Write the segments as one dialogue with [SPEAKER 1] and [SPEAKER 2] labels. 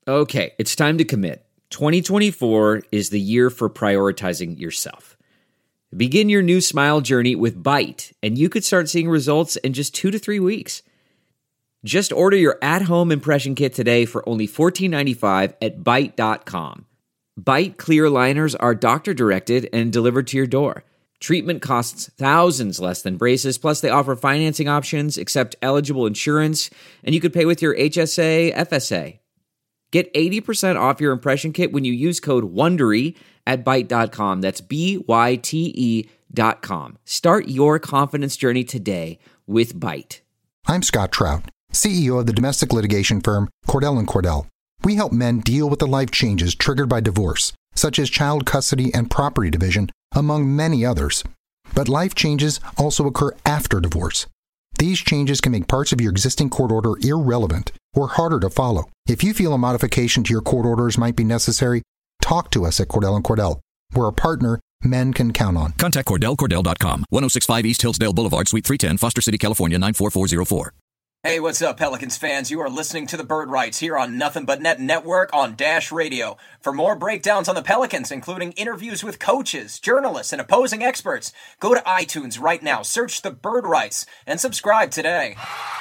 [SPEAKER 1] Okay, it's time to commit. 2024 is the year for prioritizing yourself. Begin your new smile journey with Byte, and you could start seeing results in just 2 to 3 weeks. Just order your at-home impression kit today for only $14.95 at Byte.com. Byte clear liners are doctor-directed and delivered to your door. Treatment costs thousands less than braces, plus they offer financing options, accept eligible insurance, and you could pay with your HSA, FSA. Get 80% off your impression kit when you use code WONDERY at Byte.com. That's BYTE.com. Start your confidence journey today with Byte.
[SPEAKER 2] I'm Scott Trout, CEO of the domestic litigation firm Cordell & Cordell. We help men deal with the life changes triggered by divorce, such as child custody and property division, among many others. But life changes also occur after divorce. These changes can make parts of your existing court order irrelevant or harder to follow. If you feel a modification to your court orders might be necessary, talk to us at Cordell & Cordell. We're a partner men can count on.
[SPEAKER 3] Contact CordellCordell.com, 1065 East Hillsdale Boulevard, Suite 310, Foster City, California, 94404.
[SPEAKER 4] Hey, what's up, Pelicans fans? You are listening to the Bird Rights here on Nothing But Net Network on Dash Radio. For more breakdowns on the Pelicans, including interviews with coaches, journalists, and opposing experts, go to iTunes right now, search the Bird Rights, and subscribe today.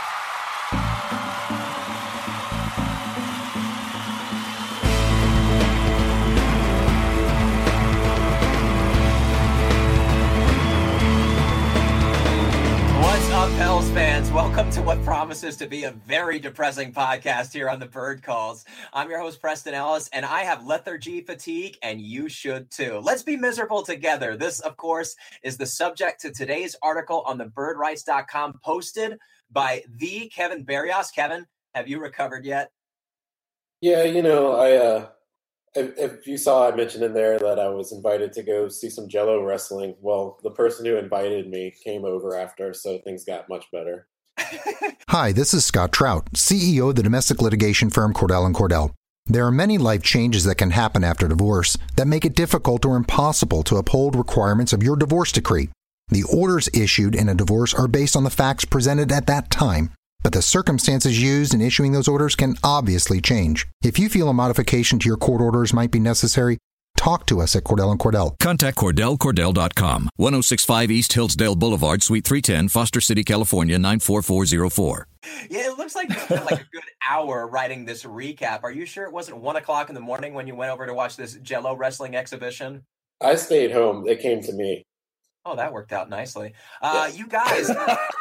[SPEAKER 4] What's up, Pels fans? Welcome to what promises to be a very depressing podcast here on the Bird Calls. I'm your host, Preston Ellis, and I have lethargy fatigue, and you should too. Let's be miserable together. This, of course, is the subject to today's article on thebirdrights.com posted by the Kevin Barrios. Kevin, have you recovered yet?
[SPEAKER 5] Yeah, if you saw, I mentioned in there that I was invited to go see some Jello wrestling. Well, the person who invited me came over after, so things got much better.
[SPEAKER 2] Hi, this is Scott Trout, CEO of the domestic litigation firm Cordell & Cordell. There are many life changes that can happen after divorce that make it difficult or impossible to uphold requirements of your divorce decree. The orders issued in a divorce are based on the facts presented at that time, but the circumstances used in issuing those orders can obviously change. If you feel a modification to your court orders might be necessary, talk to us at Cordell & Cordell.
[SPEAKER 3] Contact CordellCordell.com, 1065 East Hillsdale Boulevard, Suite 310, Foster City, California, 94404.
[SPEAKER 4] Yeah, it looks like you spent like a good hour writing this recap. Are you sure it wasn't 1 o'clock in the morning when you went over to watch this Jello wrestling exhibition?
[SPEAKER 5] I stayed home. They came to me.
[SPEAKER 4] Oh, that worked out nicely.
[SPEAKER 5] Yes.
[SPEAKER 4] You guys,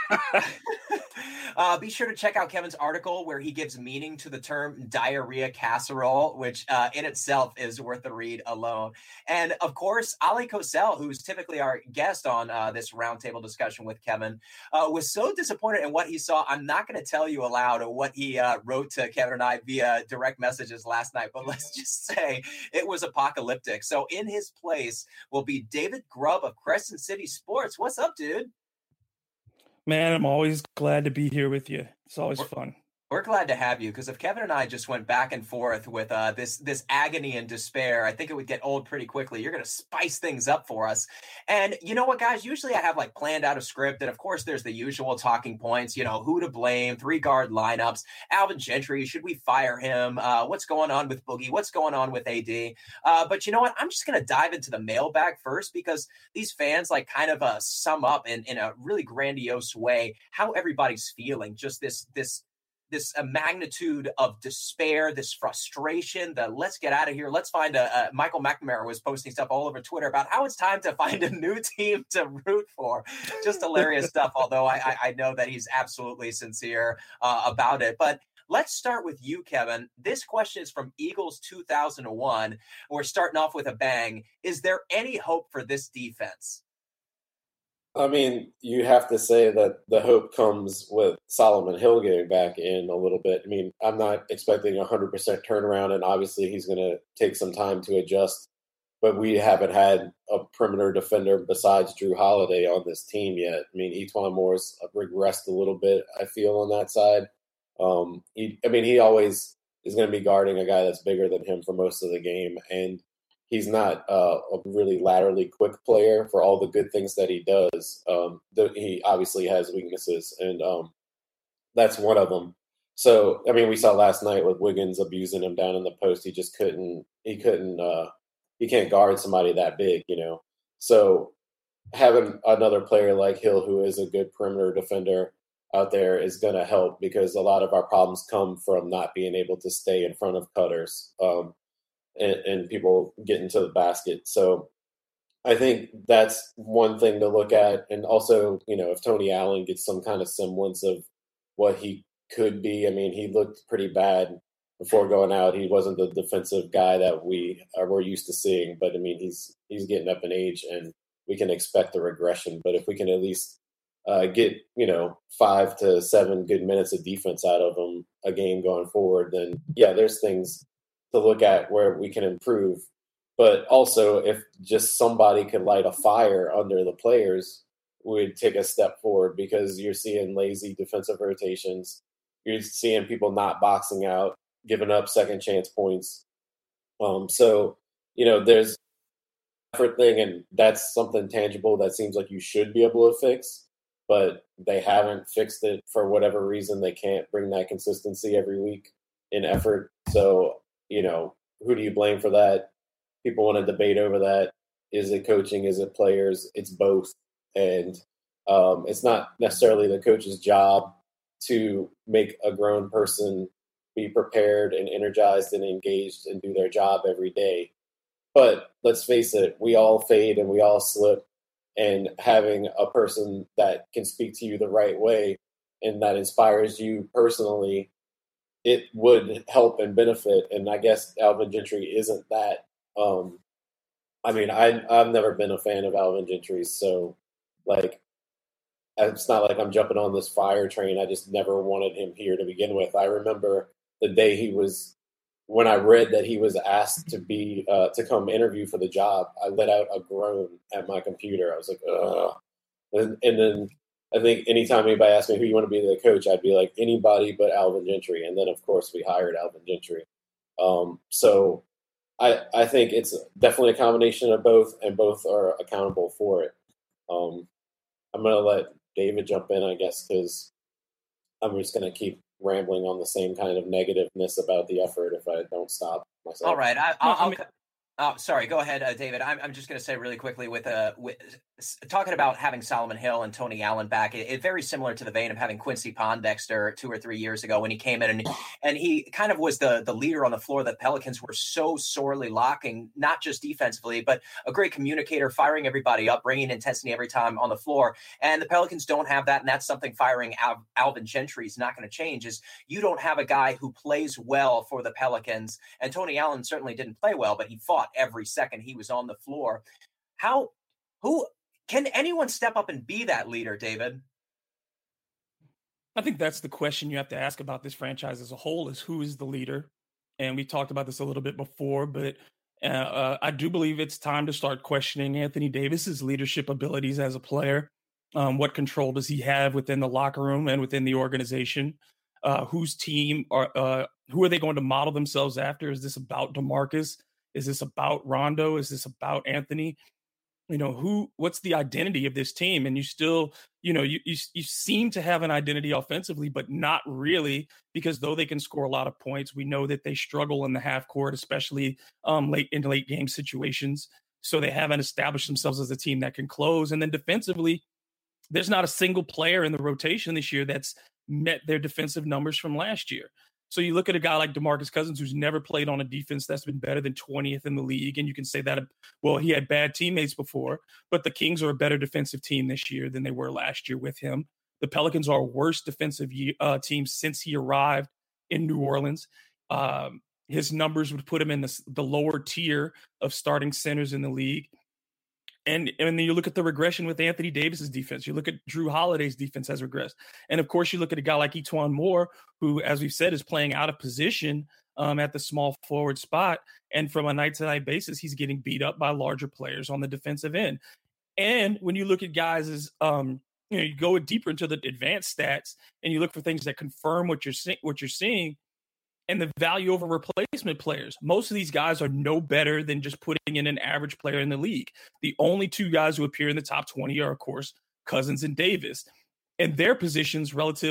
[SPEAKER 4] be sure to check out Kevin's article where he gives meaning to the term diarrhea casserole, which in itself is worth a read alone. And of course, Ali Kosel, who's typically our guest on this roundtable discussion with Kevin, was so disappointed in what he saw. I'm not going to tell you aloud what he wrote to Kevin and I via direct messages last night, but let's just say it was apocalyptic. So in his place will be David Grubb of Crescent City Sports. What's up, dude?
[SPEAKER 6] Man, I'm always glad to be here with you. It's always fun.
[SPEAKER 4] We're glad to have you, because if Kevin and I just went back and forth with this agony and despair, I think it would get old pretty quickly. You're going to spice things up for us. And you know what, guys? Usually I have like planned out a script. And of course, there's the usual talking points, who to blame, 3-guard lineups, Alvin Gentry, should we fire him? What's going on with Boogie? What's going on with AD? But you know what? I'm just going to dive into the mailbag first, because these fans like kind of sum up in a really grandiose way how everybody's feeling. Just this magnitude of despair, this frustration, the let's get out of here. Let's find Michael McNamara was posting stuff all over Twitter about how it's time to find a new team to root for. Just hilarious stuff, although I know that he's absolutely sincere about it. But let's start with you, Kevin. This question is from Eagles 2001. We're starting off with a bang. Is there any hope for this defense?
[SPEAKER 5] I mean, you have to say that the hope comes with Solomon Hill getting back in a little bit. I mean, I'm not expecting a 100% turnaround, and obviously he's going to take some time to adjust. But we haven't had a perimeter defender besides Drew Holiday on this team yet. I mean, E'Twaun Moore's regressed a little bit, I feel, on that side. He always is going to be guarding a guy that's bigger than him for most of the game, and he's not a really laterally quick player for all the good things that he does. He obviously has weaknesses, and that's one of them. So, I mean, we saw last night with Wiggins abusing him down in the post. He just couldn't, he can't guard somebody that big, you know? So having another player like Hill, who is a good perimeter defender out there, is going to help, because a lot of our problems come from not being able to stay in front of cutters and people getting to the basket. So I think that's one thing to look at. And also, you know, if Tony Allen gets some kind of semblance of what he could be. I mean, he looked pretty bad before going out. He wasn't the defensive guy that we're used to seeing, but I mean, he's getting up in age, and we can expect a regression. But if we can at least get, you know, 5 to 7 good minutes of defense out of him a game going forward, then yeah, there's things to look at where we can improve. But also, if just somebody could light a fire under the players, we'd take a step forward, because you're seeing lazy defensive rotations. You're seeing people not boxing out, giving up second chance points. So, you know, there's an effort thing, and that's something tangible that seems like you should be able to fix, but they haven't fixed it for whatever reason. They can't bring that consistency every week in effort. So, you know, who do you blame for that? People want to debate over that. Is it coaching? Is it players? It's both. And it's not necessarily the coach's job to make a grown person be prepared and energized and engaged and do their job every day. But let's face it, we all fade and we all slip. And having a person that can speak to you the right way and that inspires you personally, it would help and benefit. And I guess Alvin Gentry isn't that. I mean, I've never been a fan of Alvin Gentry, so like, it's not like I'm jumping on this fire train. I just never wanted him here to begin with. I remember the day when I read that he was asked to come interview for the job, I let out a groan at my computer. I was like, ugh. And then I think anytime anybody asked me who you want to be the coach, I'd be like, anybody but Alvin Gentry. And then, of course, we hired Alvin Gentry. So I think it's definitely a combination of both, and both are accountable for it. I'm going to let David jump in, I guess, because I'm just going to keep rambling on the same kind of negativeness about the effort if I don't stop myself.
[SPEAKER 4] All right. Sorry, go ahead, David. I'm just going to say really quickly with talking about having Solomon Hill and Tony Allen back, it's very similar to the vein of having Quincy Pondexter 2 or 3 years ago when he came in and he kind of was the leader on the floor that Pelicans were so sorely lacking, not just defensively, but a great communicator, firing everybody up, bringing intensity every time on the floor. And the Pelicans don't have that, and that's something firing Alvin Gentry is not going to change, is you don't have a guy who plays well for the Pelicans. And Tony Allen certainly didn't play well, but he fought every second he was on the floor. Who can anyone step up and be that leader, David?
[SPEAKER 6] I think that's the question you have to ask about this franchise as a whole, is who is the leader? And we talked about this a little bit before, but I do believe it's time to start questioning Anthony Davis's leadership abilities as a player. What control does he have within the locker room and within the organization? Whose team who are they going to model themselves after? Is this about DeMarcus? Is this about Rondo? Is this about Anthony? You know, what's the identity of this team? And you still, you know, you seem to have an identity offensively, but not really, because though they can score a lot of points, we know that they struggle in the half court, especially late game situations. So they haven't established themselves as a team that can close. And then defensively, there's not a single player in the rotation this year that's met their defensive numbers from last year. So you look at a guy like DeMarcus Cousins, who's never played on a defense that's been better than 20th in the league. And you can say that, well, he had bad teammates before, but the Kings are a better defensive team this year than they were last year with him. The Pelicans are a worse defensive team since he arrived in New Orleans. His numbers would put him in the lower tier of starting centers in the league. And then you look at the regression with Anthony Davis's defense. You look at Drew Holiday's defense has regressed. And, of course, you look at a guy like E'Twaun Moore, who, as we've said, is playing out of position at the small forward spot. And from a night-to-night basis, he's getting beat up by larger players on the defensive end. And when you look at guys as you go deeper into the advanced stats and you look for things that confirm what you're seeing, and the value over replacement players. Most of these guys are no better than just putting in an average player in the league. The only two guys who appear in the top 20 are, of course, Cousins and Davis. And their positions relative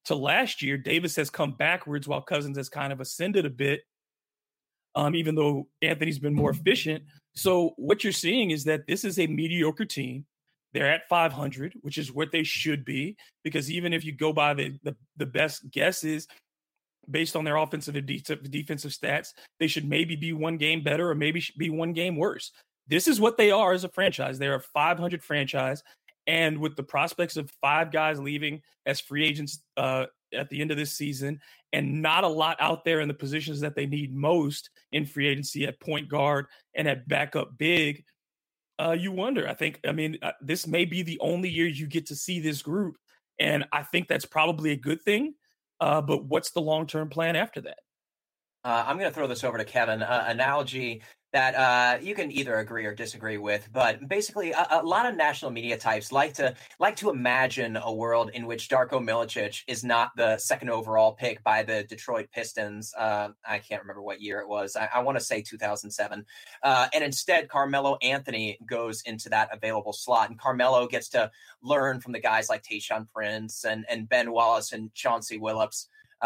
[SPEAKER 6] to last year, Davis has come backwards while Cousins has kind of ascended a bit, even though Anthony's been more efficient. So what you're seeing is that this is a mediocre team. They're at 500, which is what they should be, because even if you go by the best guesses based on their offensive and defensive stats, they should maybe be one game better or maybe be one game worse. This is what they are as a franchise. They're a 500 franchise. And with the prospects of 5 guys leaving as free agents at the end of this season, and not a lot out there in the positions that they need most in free agency at point guard and at backup big, you wonder. This may be the only year you get to see this group. And I think that's probably a good thing. But what's the long-term plan after that?
[SPEAKER 4] I'm going to throw this over to Kevin. Analogy that you can either agree or disagree with, but basically a lot of national media types like to imagine a world in which Darko Milicic is not the second overall pick by the Detroit Pistons. I can't remember what year it was. I want to say 2007. And instead, Carmelo Anthony goes into that available slot, and Carmelo gets to learn from the guys like Tayshaun Prince and Ben Wallace and Chauncey Billups.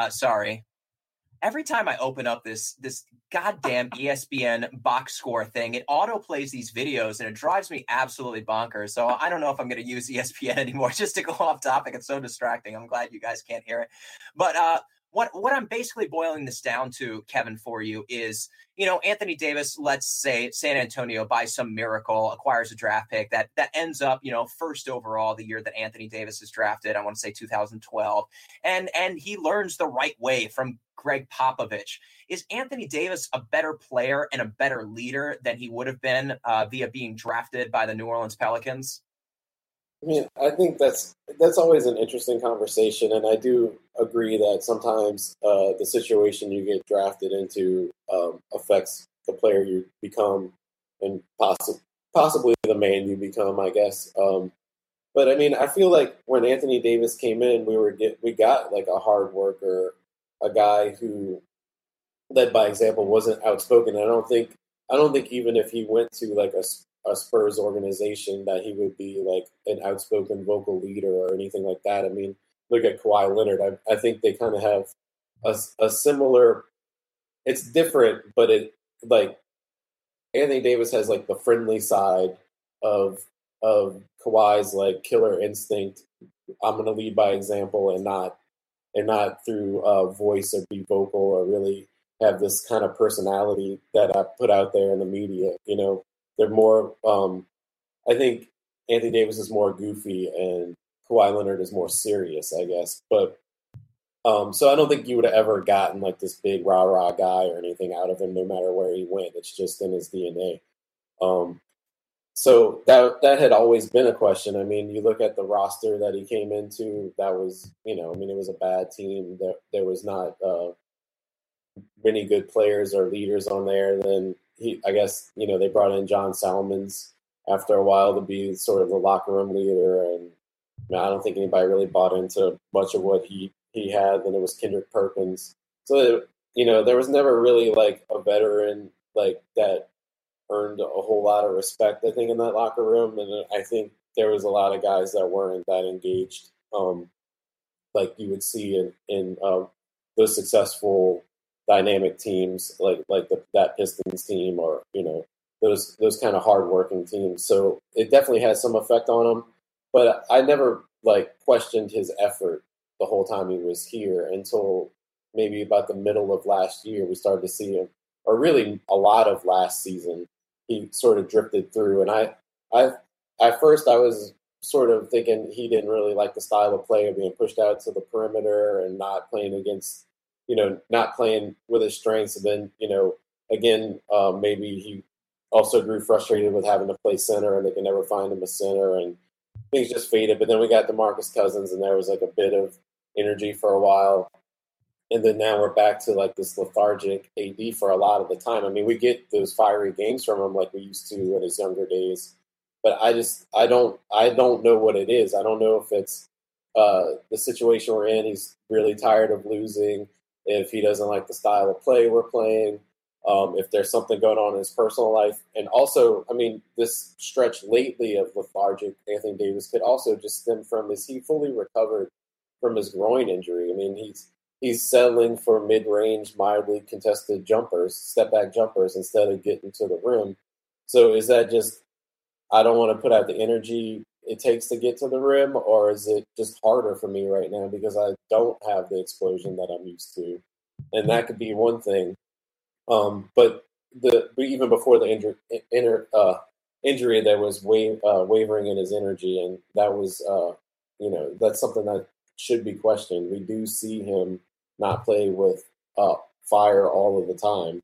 [SPEAKER 4] Every time I open up this goddamn ESPN box score thing, it auto plays these videos and it drives me absolutely bonkers. So I don't know if I'm going to use ESPN anymore just to go off topic. It's so distracting. I'm glad you guys can't hear it. But what I'm basically boiling this down to, Kevin, for you is, Anthony Davis, let's say San Antonio by some miracle acquires a draft pick that ends up, first overall the year that Anthony Davis is drafted. I want to say 2012. And he learns the right way from Greg Popovich. Is Anthony Davis a better player and a better leader than he would have been via being drafted by the New Orleans Pelicans?
[SPEAKER 5] I mean, I think that's always an interesting conversation, and I do agree that sometimes the situation you get drafted into affects the player you become and possibly the man you become, I guess. But I mean, I feel like when Anthony Davis came in, we got like a hard worker, a guy who led by example, wasn't outspoken. I don't think even if he went to like a Spurs organization that he would be like an outspoken vocal leader or anything like that. I mean, look at Kawhi Leonard. I think they kind of have a similar. It's different, but it like Anthony Davis has like the friendly side of Kawhi's like killer instinct. I'm going to lead by example and not through voice or be vocal or really have this kind of personality that I put out there in the media. They're more, I think Anthony Davis is more goofy and Kawhi Leonard is more serious, I guess. But so I don't think you would have ever gotten like this big rah-rah guy or anything out of him, no matter where he went. It's just in his DNA. So that had always been a question. I mean, you look at the roster that he came into, that was, it was a bad team. There was not many good players or leaders on there. Then I guess, they brought in John Salmons after a while to be sort of the locker room leader. And I don't think anybody really bought into much of what he had. Then it was Kendrick Perkins. So, there was never really like a veteran like that earned a whole lot of respect, I think, in that locker room. And I think there was a lot of guys that weren't that engaged, like you would see in those successful dynamic teams like that Pistons team or, those kind of hardworking teams. So it definitely has some effect on him. But I never like questioned his effort the whole time he was here until maybe about the middle of last year. We started to see him, or really a lot of last season, he sort of drifted through. And I at first I was sort of thinking he didn't really like the style of play of being pushed out to the perimeter and not playing against, not playing with his strengths. And then, again, maybe he also grew frustrated with having to play center and they could never find him a center and things just faded. But then we got DeMarcus Cousins and there was like a bit of energy for a while. And then now we're back to like this lethargic AD for a lot of the time. I mean, we get those fiery games from him like we used to in his younger days, but I don't know what it is. I don't know if it's the situation we're in. He's really tired of losing. If he doesn't like the style of play we're playing, if there's something going on in his personal life. And also, I mean, this stretch lately of lethargic Anthony Davis could also just stem from, is he fully recovered from his groin injury. I mean, he's settling for mid-range, mildly contested jumpers, step-back jumpers, instead of getting to the rim. So is that just, I don't want to put out the energy it takes to get to the rim, or is it just harder for me right now because I don't have the explosion that I'm used to? And that could be one thing. But even before the injury, there was wavering in his energy, and that was, that's something that should be questioned. We do see him not play with fire all of the time.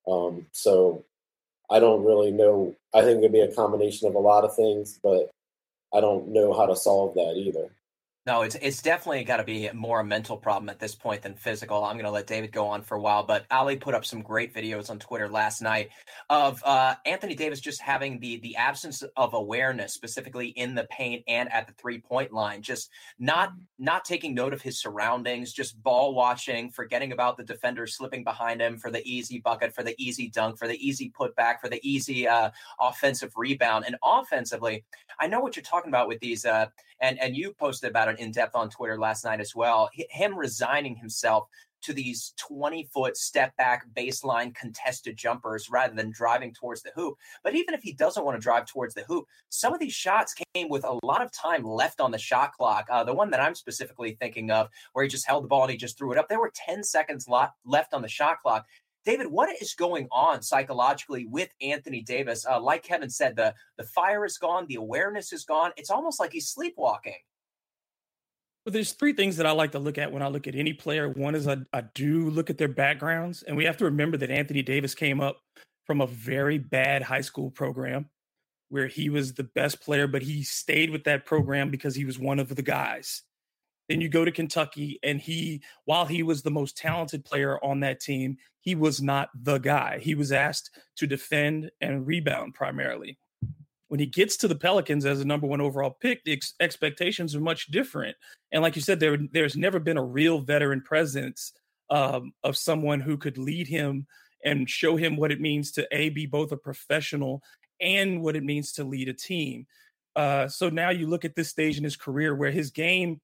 [SPEAKER 5] So I don't really know. I think it could be a combination of a lot of things, but I don't know how to solve that either.
[SPEAKER 4] No, it's definitely got to be more a mental problem at this point than physical. I'm going to let David go on for a while, but Ali put up some great videos on Twitter last night of Anthony Davis just having the absence of awareness, specifically in the paint and at the 3-point line, just not taking note of his surroundings, just ball watching, forgetting about the defender slipping behind him for the easy bucket, for the easy dunk, for the easy putback, for the easy offensive rebound. And offensively, I know what you're talking about with these, and you posted about it in depth on Twitter last night as well, him resigning himself to these 20-foot step back baseline contested jumpers rather than driving towards the hoop. But even if he doesn't want to drive towards the hoop, some of these shots came with a lot of time left on the shot clock. The one that I'm specifically thinking of, where he just held the ball and he just threw it up, there were 10 seconds left on the shot clock. David, what is going on psychologically with Anthony Davis? Like Kevin said, the fire is gone, the awareness is gone. It's almost like he's sleepwalking.
[SPEAKER 6] Well, there's three things that I like to look at when I look at any player. One is I do look at their backgrounds, and we have to remember that Anthony Davis came up from a very bad high school program where he was the best player, but he stayed with that program because he was one of the guys. Then you go to Kentucky, and while he was the most talented player on that team, he was not the guy. He was asked to defend and rebound primarily. When he gets to the Pelicans as a number 1 overall pick, the expectations are much different. And like you said, there's never been a real veteran presence of someone who could lead him and show him what it means to be both a professional and what it means to lead a team. So now you look at this stage in his career where his game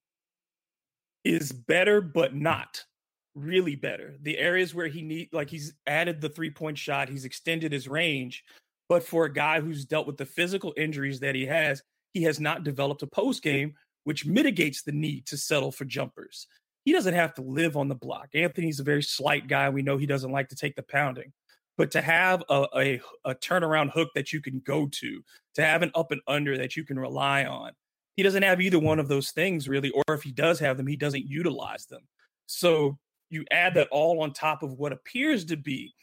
[SPEAKER 6] is better, but not really better. The areas where he's added the 3-point shot, he's extended his range. But for a guy who's dealt with the physical injuries that he has not developed a post game, which mitigates the need to settle for jumpers. He doesn't have to live on the block. Anthony's a very slight guy. We know he doesn't like to take the pounding. But to have a turnaround hook that you can go to have an up and under that you can rely on, he doesn't have either one of those things really, or if he does have them, he doesn't utilize them. So you add that all on top of what appears to be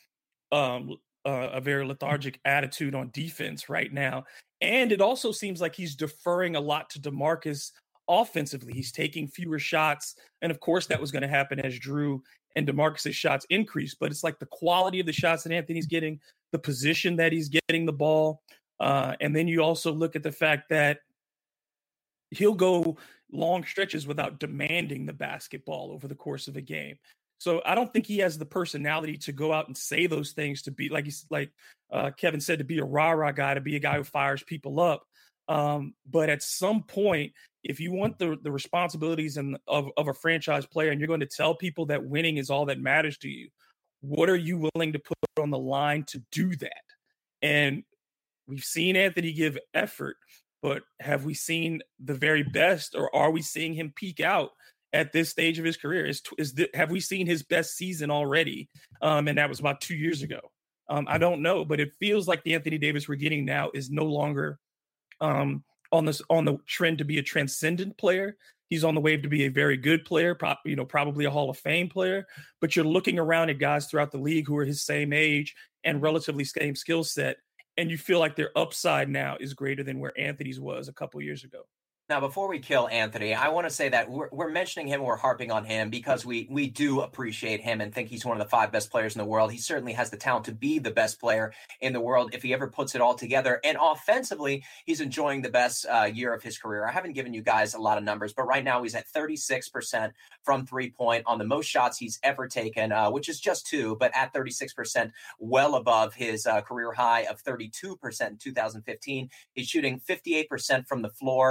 [SPEAKER 6] a very lethargic attitude on defense right now. And it also seems like he's deferring a lot to DeMarcus offensively. He's taking fewer shots. And of course, that was going to happen as Drew and DeMarcus's shots increase. But it's like the quality of the shots that Anthony's getting, the position that he's getting the ball. And then you also look at the fact that he'll go long stretches without demanding the basketball over the course of a game. So I don't think he has the personality to go out and say those things, to be like Kevin said, to be a rah-rah guy, to be a guy who fires people up. But at some point, if you want the responsibilities of a franchise player, and you're going to tell people that winning is all that matters to you, what are you willing to put on the line to do that? And we've seen Anthony give effort, but have we seen the very best, or are we seeing him peak out at this stage of his career? Have we seen his best season already? And that was about 2 years ago. I don't know, but it feels like the Anthony Davis we're getting now is no longer on the trend to be a transcendent player. He's on the wave to be a very good player, probably a Hall of Fame player. But you're looking around at guys throughout the league who are his same age and relatively same skill set, and you feel like their upside now is greater than where Anthony's was a couple years ago.
[SPEAKER 4] Now, before we kill Anthony, I want to say that we're mentioning him, we're harping on him because we do appreciate him and think he's one of the 5 best players in the world. He certainly has the talent to be the best player in the world if he ever puts it all together. And offensively, he's enjoying the best year of his career. I haven't given you guys a lot of numbers, but right now he's at 36% from 3-point on the most shots he's ever taken, which is just 2, but at 36%, well above his career high of 32% in 2015. He's shooting 58% from the floor. His efficiency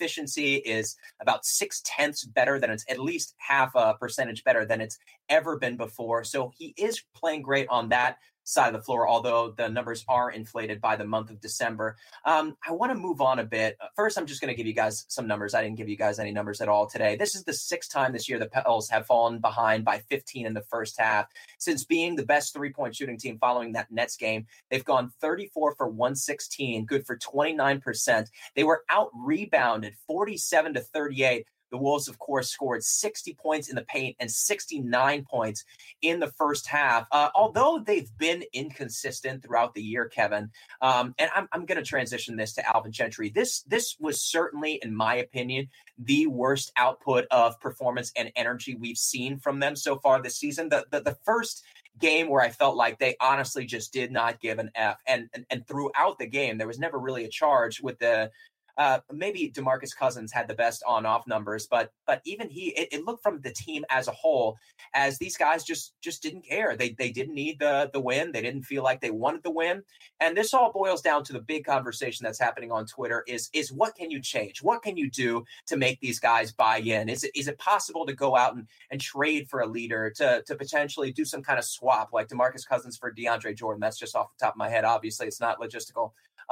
[SPEAKER 4] efficiency is about 0.6 better than it's at least half a percentage better than it's ever been before. So he is playing great on that side of the floor, although the numbers are inflated by the month of December. I want to move on a bit. First, I'm just going to give you guys some numbers. I didn't give you guys any numbers at all today. This is the 6th time this year the Pels have fallen behind by 15 in the first half. Since being the best three-point shooting team following that Nets game, they've gone 34 for 116, good for 29%. They were out-rebounded 47-38. The Wolves, of course, scored 60 points in the paint and 69 points in the first half. Although they've been inconsistent throughout the year, Kevin, and I'm going to transition this to Alvin Gentry. This was certainly, in my opinion, the worst output of performance and energy we've seen from them so far this season. The first game where I felt like they honestly just did not give an F, and throughout the game, there was never really a charge with the maybe DeMarcus Cousins had the best on-off numbers, but even it looked from the team as a whole as these guys just didn't care. They didn't need the win. They didn't feel like they wanted the win. And this all boils down to the big conversation that's happening on Twitter is what can you change? What can you do to make these guys buy in? Is it possible to go out and trade for a leader to potentially do some kind of swap like DeMarcus Cousins for DeAndre Jordan? That's just off the top of my head. Obviously, it's not logistical.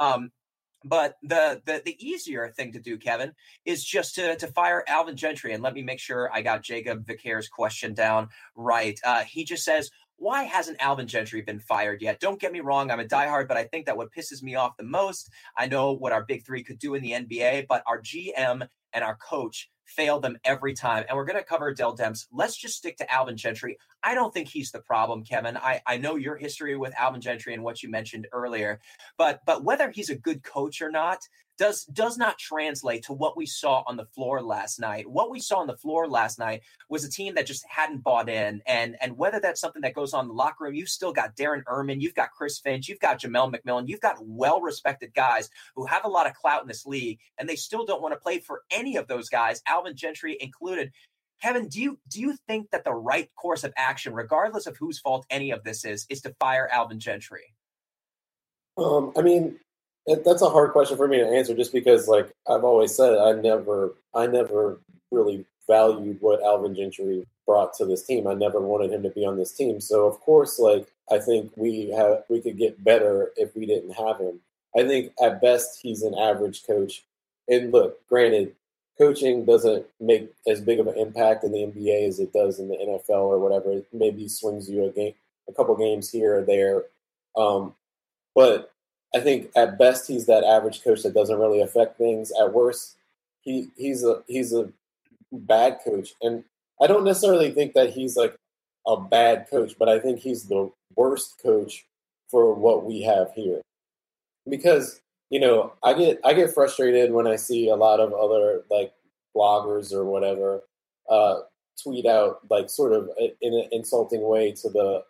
[SPEAKER 4] But the easier thing to do, Kevin, is just to fire Alvin Gentry. And let me make sure I got Jacob Vicare's question down right. He just says, why hasn't Alvin Gentry been fired yet? Don't get me wrong, I'm a diehard, but I think that what pisses me off the most, I know what our big three could do in the NBA, but our GM and our coach fail them every time. And we're going to cover Dell Demps. Let's just stick to Alvin Gentry. I don't think he's the problem, Kevin. I know your history with Alvin Gentry and what you mentioned earlier, but whether he's a good coach or not does not translate to what we saw on the floor last night. What we saw on the floor last night was a team that just hadn't bought in. And whether that's something that goes on in the locker room, you've still got Darren Erman, you've got Chris Finch, you've got Jamel McMillan, you've got well-respected guys who have a lot of clout in this league, and they still don't want to play for any of those guys, Alvin Gentry included. Kevin, do you think that the right course of action, regardless of whose fault any of this is to fire Alvin Gentry?
[SPEAKER 5] I mean, that's a hard question for me to answer, just because, like I've always said, I never really valued what Alvin Gentry brought to this team. I never wanted him to be on this team. So of course, like I think we could get better if we didn't have him. I think at best he's an average coach. And look, granted, coaching doesn't make as big of an impact in the NBA as it does in the NFL or whatever. It maybe swings you a couple games here or there. But I think at best he's that average coach that doesn't really affect things. At worst, he's a bad coach, and I don't necessarily think that he's like a bad coach, but I think he's the worst coach for what we have here. Because I get frustrated when I see a lot of other like bloggers or whatever tweet out like sort of in an insulting way to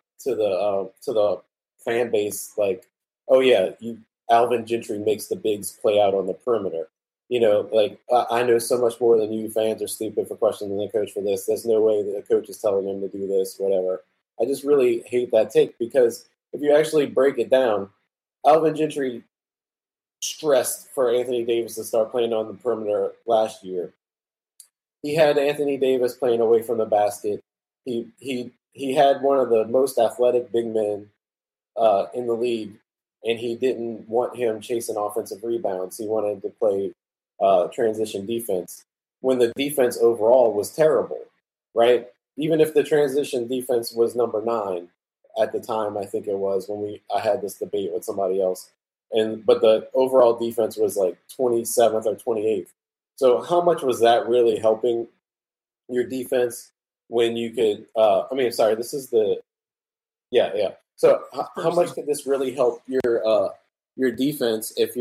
[SPEAKER 5] the fan base, like, oh yeah, Alvin Gentry makes the bigs play out on the perimeter. Like I know so much more than you fans are stupid for questioning the coach for this. There's no way that the coach is telling him to do this, whatever. I just really hate that take, because if you actually break it down, Alvin Gentry stressed for Anthony Davis to start playing on the perimeter last year. He had Anthony Davis playing away from the basket. He had one of the most athletic big men in the league, and he didn't want him chasing offensive rebounds. He wanted to play transition defense when the defense overall was terrible, right? Even if the transition defense was number 9 at the time, I think it was, when I had this debate with somebody else. But the overall defense was like 27th or 28th. So how much was that really helping your defense when you could, this is the, yeah. So how much could this really help your defense if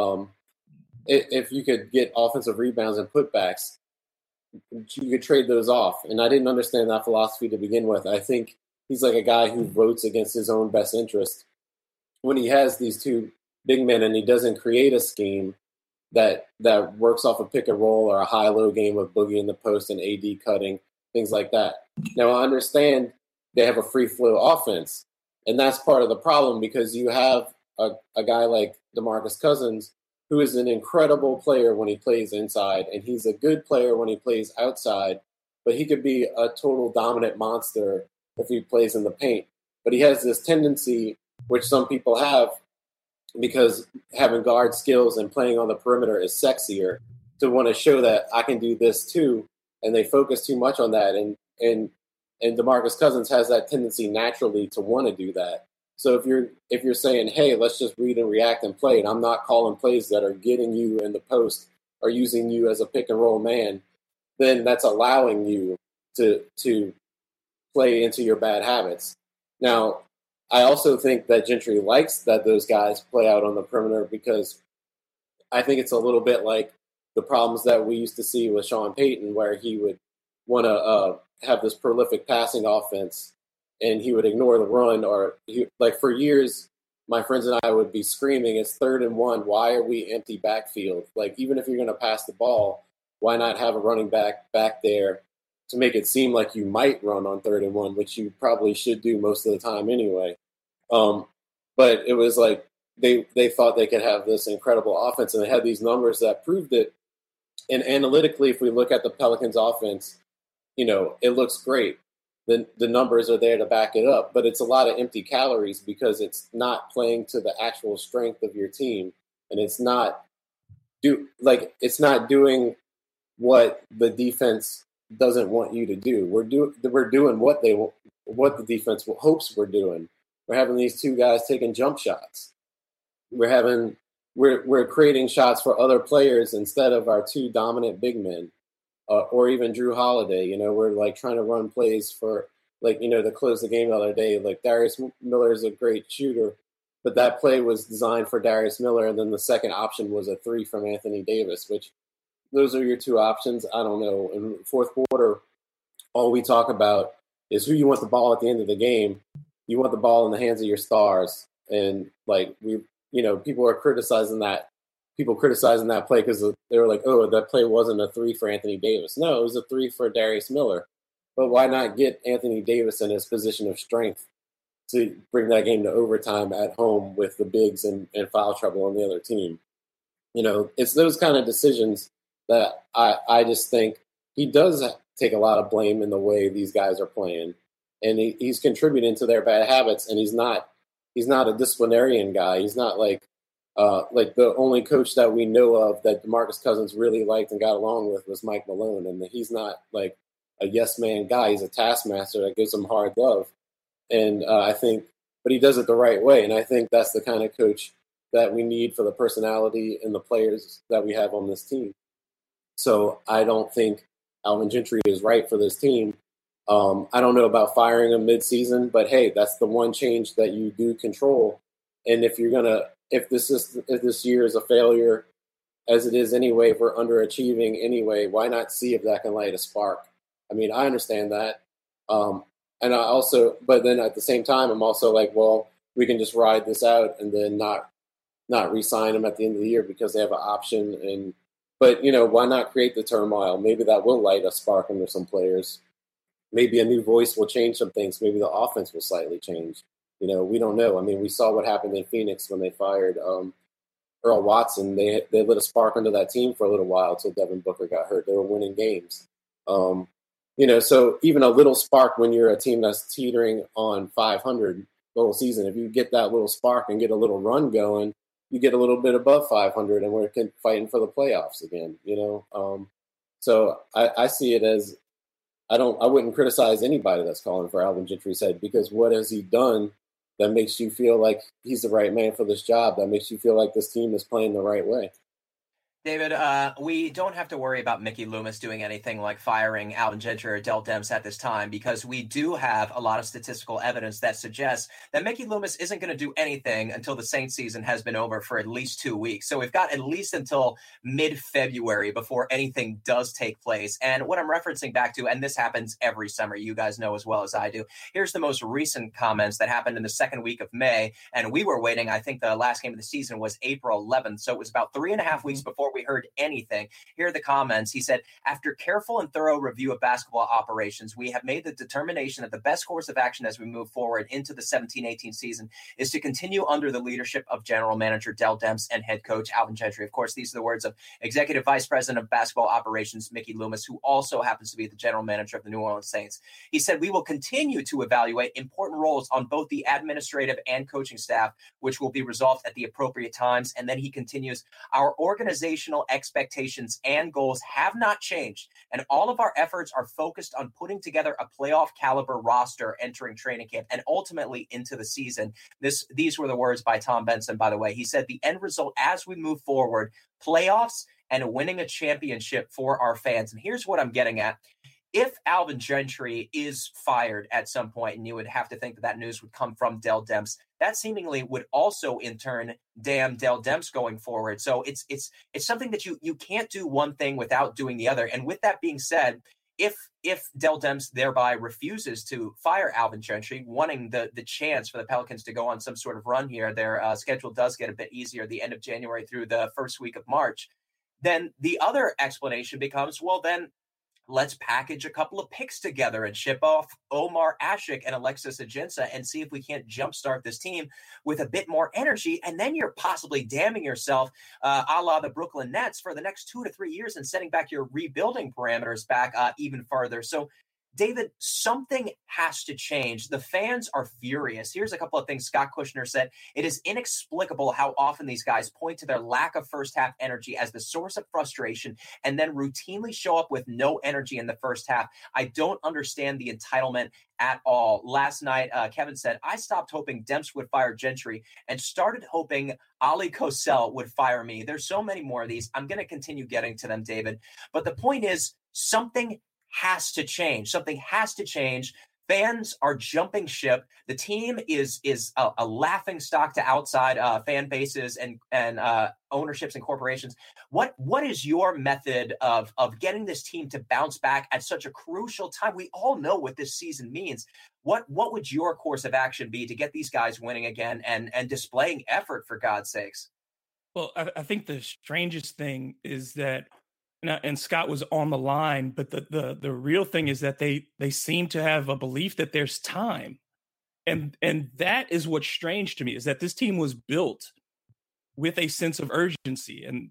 [SPEAKER 5] you could get offensive rebounds and putbacks? You could trade those off. And I didn't understand that philosophy to begin with. I think he's like a guy who votes against his own best interest. When he has these two big men and he doesn't create a scheme that works off a pick and roll or a high-low game with Boogie in the post and AD cutting, things like that. Now, I understand they have a free-flow offense, and that's part of the problem, because you have a guy like DeMarcus Cousins who is an incredible player when he plays inside, and he's a good player when he plays outside, but he could be a total dominant monster if he plays in the paint. But he has this tendency, which some people have, because having guard skills and playing on the perimeter is sexier, to want to show that I can do this too, and they focus too much on that. And DeMarcus Cousins has that tendency naturally to want to do that. So if you're saying, hey, let's just read and react and play, and I'm not calling plays that are getting you in the post or using you as a pick and roll man, then that's allowing you to play into your bad habits. Now, I also think that Gentry likes that those guys play out on the perimeter, because I think it's a little bit like the problems that we used to see with Sean Payton, where he would want to have this prolific passing offense and he would ignore the run. Or like for years, my friends and I would be screaming, it's 3rd and 1. Why are we empty backfield? Like, even if you're going to pass the ball, why not have a running back there to make it seem like you might run on 3rd and 1, which you probably should do most of the time anyway. But it was like they thought they could have this incredible offense, and they had these numbers that proved it. And analytically, if we look at the Pelicans offense, it looks great. The numbers are there to back it up, but it's a lot of empty calories because it's not playing to the actual strength of your team, and it's not doing what the defense doesn't want you to do. We're doing what the defense hopes we're doing. We're having these two guys taking jump shots. We're creating shots for other players instead of our two dominant big men, or even Drew Holiday. We're like trying to run plays for, to close the game the other day. Like, Darius Miller is a great shooter, but that play was designed for Darius Miller, and then the second option was a 3 from Anthony Davis, which those are your two options. I don't know. In the fourth quarter, all we talk about is who you want the ball at the end of the game. You want the ball in the hands of your stars. And people are criticizing that. People criticizing that play because they were like, oh, that play wasn't a 3 for Anthony Davis. No, it was a 3 for Darius Miller. But why not get Anthony Davis in his position of strength to bring that game to overtime at home with the bigs and foul trouble on the other team? It's those kind of decisions that I just think he does take a lot of blame in the way these guys are playing. And he's contributing to their bad habits, and he's not a disciplinarian guy. He's not like the only coach that we know of that DeMarcus Cousins really liked and got along with was Mike Malone. And he's not like a yes man guy. He's a taskmaster that gives him hard love. And but he does it the right way. And I think that's the kind of coach that we need for the personality and the players that we have on this team. So I don't think Alvin Gentry is right for this team. I don't know about firing him mid-season, but hey, that's the one change that you do control. And if this year is a failure, as it is anyway, if we're underachieving anyway, why not see if that can light a spark? I mean, I understand that. But then at the same time, I'm also like, well, we can just ride this out and then not re-sign him at the end of the year because they have an option. But why not create the turmoil? Maybe that will light a spark under some players. Maybe a new voice will change some things. Maybe the offense will slightly change. We don't know. I mean, we saw what happened in Phoenix when they fired Earl Watson. They lit a spark under that team for a little while until Devin Booker got hurt. They were winning games. So even a little spark when you're a team that's teetering on 500 the whole season, if you get that little spark and get a little run going, you get a little bit above 500 and we're fighting for the playoffs again, So I see it as, I wouldn't criticize anybody that's calling for Alvin Gentry's head, because what has he done that makes you feel like he's the right man for this job, that makes you feel like this team is playing the right way?
[SPEAKER 4] David, we don't have to worry about Mickey Loomis doing anything like firing Alvin Gentry or Dell Demps at this time, because we do have a lot of statistical evidence that suggests that Mickey Loomis isn't going to do anything until the Saints season has been over for at least 2 weeks. So we've got at least until mid-February before anything does take place. And what I'm referencing back to, and this happens every summer, you guys know as well as I do, here's the most recent comments that happened in the second week of May. And we were waiting, I think the last game of the season was April 11th. So it was about 3.5 weeks before we heard anything. Here are the comments. He said, after careful and thorough review of basketball operations, we have made the determination that the best course of action as we move forward into the 17-18 season is to continue under the leadership of General Manager Dell Demps and head coach Alvin Gentry. Of course, these are the words of Executive Vice President of Basketball Operations, Mickey Loomis, who also happens to be the General Manager of the New Orleans Saints. He said, we will continue to evaluate important roles on both the administrative and coaching staff, which will be resolved at the appropriate times. And then he continues, our organizational expectations and goals have not changed, and all of our efforts are focused on putting together a playoff caliber roster entering training camp and ultimately into the season. These were the words by Tom Benson, by the way. He said the end result as we move forward, playoffs and winning a championship for our fans. And here's what I'm getting at. If Alvin Gentry is fired at some point, and you would have to think that news would come from Dell Demps, that seemingly would also in turn damn Dell Demps going forward. So it's something that you can't do one thing without doing the other. And with that being said, if Dell Demps thereby refuses to fire Alvin Gentry, wanting the chance for the Pelicans to go on some sort of run here, their schedule does get a bit easier the end of January through the first week of March, then the other explanation becomes, well, then let's package a couple of picks together and ship off Omar Ashik and Alexis Ajinça and see if we can't jumpstart this team with a bit more energy. And then you're possibly damning yourself a la the Brooklyn Nets for the next 2 to 3 years and setting back your rebuilding parameters back even further. So, David, something has to change. The fans are furious. Here's a couple of things Scott Kushner said. It is inexplicable how often these guys point to their lack of first half energy as the source of frustration and then routinely show up with no energy in the first half. I don't understand the entitlement at all. Last night, Kevin said, I stopped hoping Demps would fire Gentry and started hoping Ali Kosel would fire me. There's so many more of these. I'm going to continue getting to them, David. But the point is, something has to change. Something has to change. Fans are jumping ship. The team is a laughing stock to outside fan bases and ownerships and corporations. What is your method of getting this team to bounce back at such a crucial time? We all know what this season means. What would your course of action be to get these guys winning again and displaying effort, for God's sakes?
[SPEAKER 6] Well, I think the strangest thing is that, and Scott was on the line, but the real thing is that they seem to have a belief that there's time. And that is what's strange to me, is that this team was built with a sense of urgency. And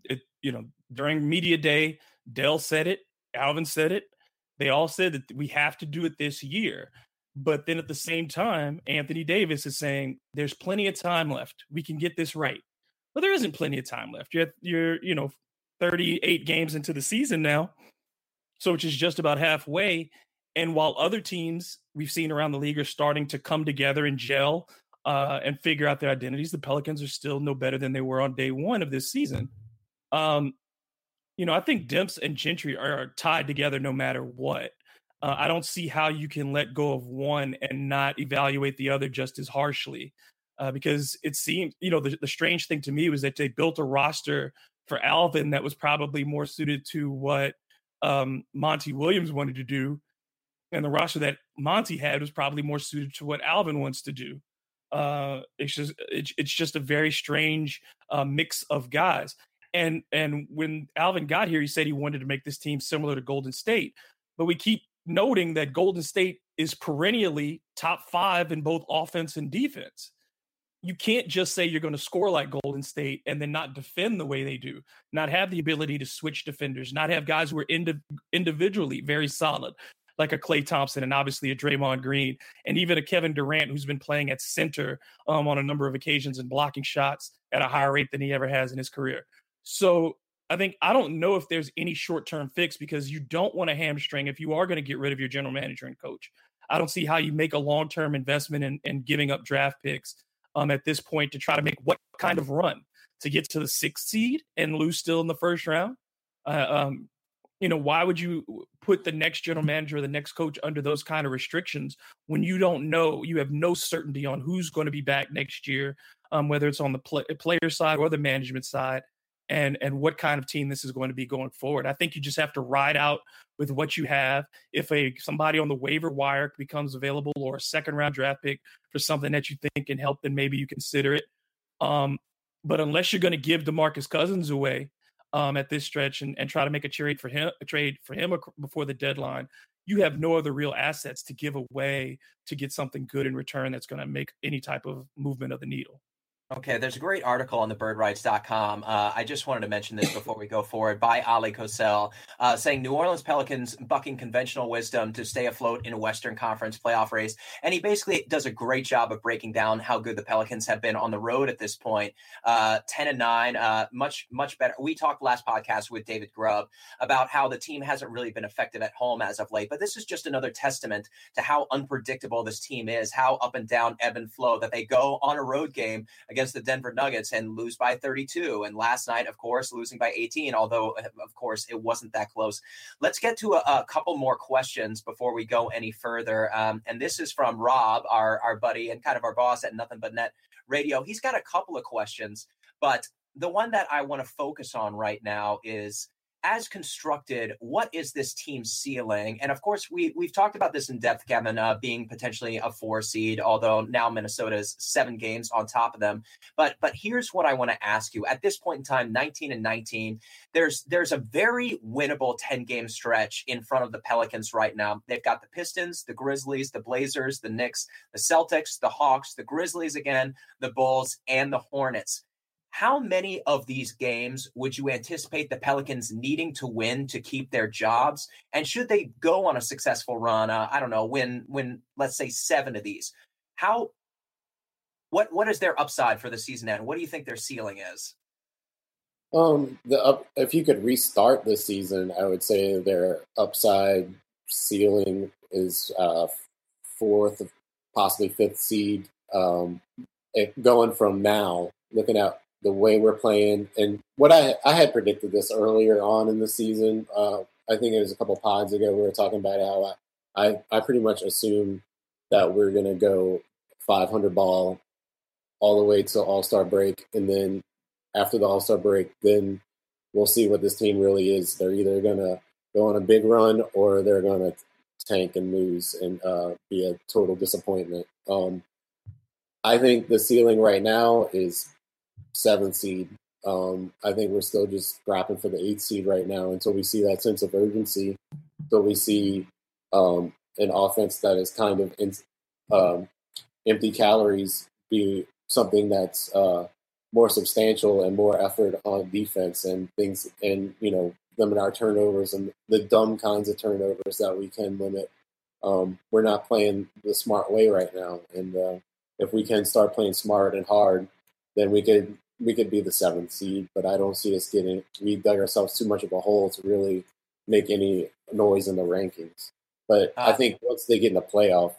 [SPEAKER 6] during media day, Dell said it, Alvin said it. They all said that we have to do it this year. But then at the same time, Anthony Davis is saying there's plenty of time left. We can get this right. Well, there isn't plenty of time left. You're 38 games into the season now, so which is just about halfway. And while other teams we've seen around the league are starting to come together and gel and figure out their identities, the Pelicans are still no better than they were on day one of this season. I think Demps and Gentry are tied together no matter what. I don't see how you can let go of one and not evaluate the other just as harshly, because it seems, the strange thing to me was that they built a roster for Alvin that was probably more suited to what Monty Williams wanted to do. And the roster that Monty had was probably more suited to what Alvin wants to do. It's just a very strange mix of guys. And when Alvin got here, he said he wanted to make this team similar to Golden State. But we keep noting that Golden State is perennially top 5 in both offense and defense. You can't just say you're going to score like Golden State and then not defend the way they do, not have the ability to switch defenders, not have guys who are individually very solid, like a Klay Thompson and obviously a Draymond Green, and even a Kevin Durant who's been playing at center on a number of occasions and blocking shots at a higher rate than he ever has in his career. So I don't know if there's any short-term fix, because you don't want a hamstring if you are going to get rid of your general manager and coach. I don't see how you make a long-term investment in giving up draft picks at this point to try to make what kind of run to get to the 6th seed and lose still in the first round. Why would you put the next general manager or the next coach under those kind of restrictions when you don't know, you have no certainty on who's going to be back next year, whether it's on the player side or the management side, and what kind of team this is going to be going forward. I think you just have to ride out with what you have. If somebody on the waiver wire becomes available, or a second round draft pick for something that you think can help, then maybe you consider it. But unless you're going to give DeMarcus Cousins away, at this stretch and try to make a trade for him before the deadline, you have no other real assets to give away to get something good in return that's going to make any type of movement of the needle.
[SPEAKER 4] Okay, there's a great article on thebirdrights.com. I just wanted to mention this before we go forward by Ali Kosel, saying New Orleans Pelicans bucking conventional wisdom to stay afloat in a Western Conference playoff race. And he basically does a great job of breaking down how good the Pelicans have been on the road at this point. 10-9, much better. We talked last podcast with David Grubb about how the team hasn't really been effective at home as of late. But this is just another testament to how unpredictable this team is, how up and down, ebb and flow, that they go on a road game against the Denver Nuggets and lose by 32. And last night, of course, losing by 18, although, of course, it wasn't that close. Let's get to a couple more questions before we go any further. And this is from Rob, our buddy and kind of our boss at Nothing But Net Radio. He's got a couple of questions, but the one that I want to focus on right now is, as constructed, what is this team's ceiling? And of course, we've talked about this in depth, Kevin, being potentially a 4 seed, although now Minnesota is 7 games on top of them. But here's what I want to ask you. At this point in time, 19-19, there's a very winnable 10-game stretch in front of the Pelicans right now. They've got the Pistons, the Grizzlies, the Blazers, the Knicks, the Celtics, the Hawks, the Grizzlies again, the Bulls, and the Hornets. How many of these games would you anticipate the Pelicans needing to win to keep their jobs? And should they go on a successful run, win, let's say 7 of these, what is their upside for the season end? What do you think their ceiling is?
[SPEAKER 5] If you could restart the season, I would say their upside ceiling is 4th, possibly 5th seed. Going from now, looking at the way we're playing, and what I had predicted this earlier on in the season. I think it was a couple pods ago we were talking about how I pretty much assumed that we're going to go 500 ball all the way to All-Star break, and then after the All-Star break, then we'll see what this team really is. They're either going to go on a big run or they're going to tank and lose and be a total disappointment. I think the ceiling right now is 7th seed. I think we're still just scrapping for the 8th seed right now until we see that sense of urgency, until we see an offense that is kind of empty calories be something that's more substantial and more effort on defense and things, and limit our turnovers and the dumb kinds of turnovers that we can limit. We're not playing the smart way right now, and if we can start playing smart and hard, then we could be the 7th seed. But I don't see us we dug ourselves too much of a hole to really make any noise in the rankings. But I think once they get in the playoff,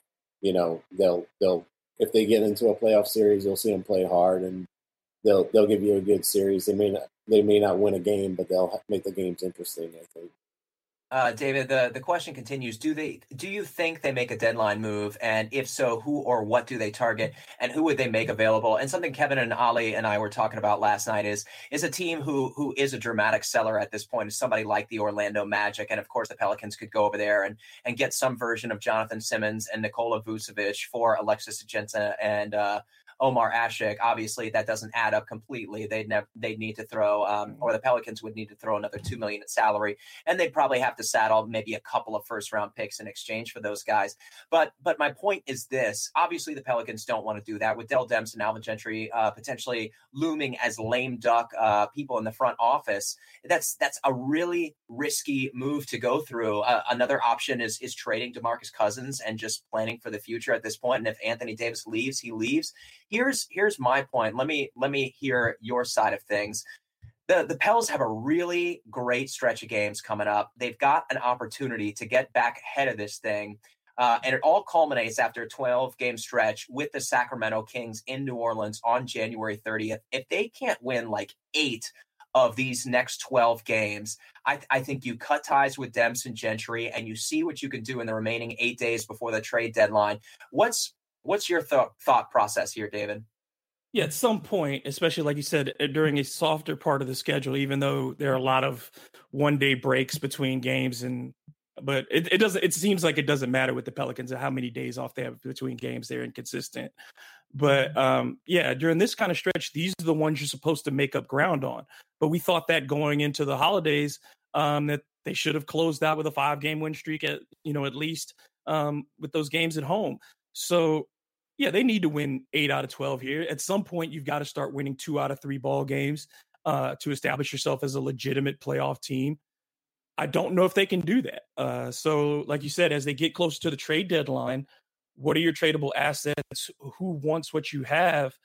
[SPEAKER 5] they'll if they get into a playoff series, you'll see them play hard, and they'll give you a good series. They may not win a game, but they'll make the games interesting, I think.
[SPEAKER 4] David, the question continues. Do you think they make a deadline move? And if so, who or what do they target? And who would they make available? And something Kevin and Ali and I were talking about last night is a team who is a dramatic seller at this point is somebody like the Orlando Magic. And of course, the Pelicans could go over there and get some version of Jonathan Simmons and Nikola Vucevic for Alexis Agenta and Omar Ashik. Obviously, that doesn't add up completely. They'd need to throw, or the Pelicans would need to throw another $2 million in salary, and they'd probably have to saddle maybe a couple of first-round picks in exchange for those guys. But my point is this: obviously, the Pelicans don't want to do that with Dell Demps and Alvin Gentry potentially looming as lame duck people in the front office. That's a really risky move to go through. Another option is trading DeMarcus Cousins and just planning for the future at this point. And if Anthony Davis leaves, he leaves. Here's my point. Let me hear your side of things. The Pels have a really great stretch of games coming up. They've got an opportunity to get back ahead of this thing. And it all culminates after a 12-game stretch with the Sacramento Kings in New Orleans on January 30th. If they can't win like 8 of these next 12 games, I think you cut ties with Demps and Gentry and you see what you can do in the remaining 8 days before the trade deadline. What's your thought process here, David?
[SPEAKER 6] Yeah, at some point, especially like you said, during a softer part of the schedule, even though there are a lot of one-day breaks between games, but it seems like it doesn't matter with the Pelicans and how many days off they have between games. They're inconsistent. But during this kind of stretch, these are the ones you're supposed to make up ground on. But we thought that going into the holidays, that they should have closed out with a 5-game win streak at least with those games at home. So yeah, they need to win 8 out of 12 here. At some point, you've got to start winning 2 out of 3 ball games to establish yourself as a legitimate playoff team. I don't know if they can do that. So like you said, as they get closer to the trade deadline, what are your tradable assets? Who wants what you have?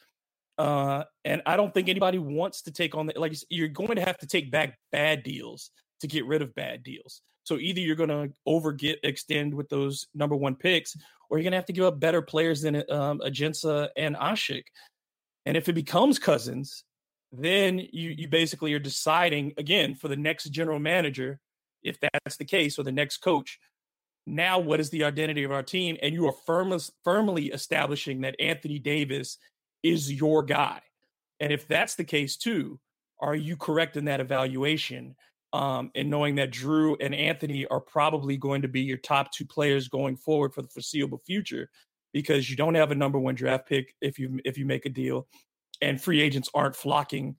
[SPEAKER 6] And I don't think anybody wants to take on that. Like, you're going to have to take back bad deals to get rid of bad deals. So either you're going to extend with those number 1 picks, or you're going to have to give up better players than Ajinça and Asik. And if it becomes Cousins, then you basically are deciding, again, for the next general manager, if that's the case, or the next coach, now what is the identity of our team? And you are firmly establishing that Anthony Davis is your guy. And if that's the case too, are you correct in that evaluation? And knowing that Drew and Anthony are probably going to be your top 2 players going forward for the foreseeable future, because you don't have a number 1 draft pick if you make a deal, and free agents aren't flocking,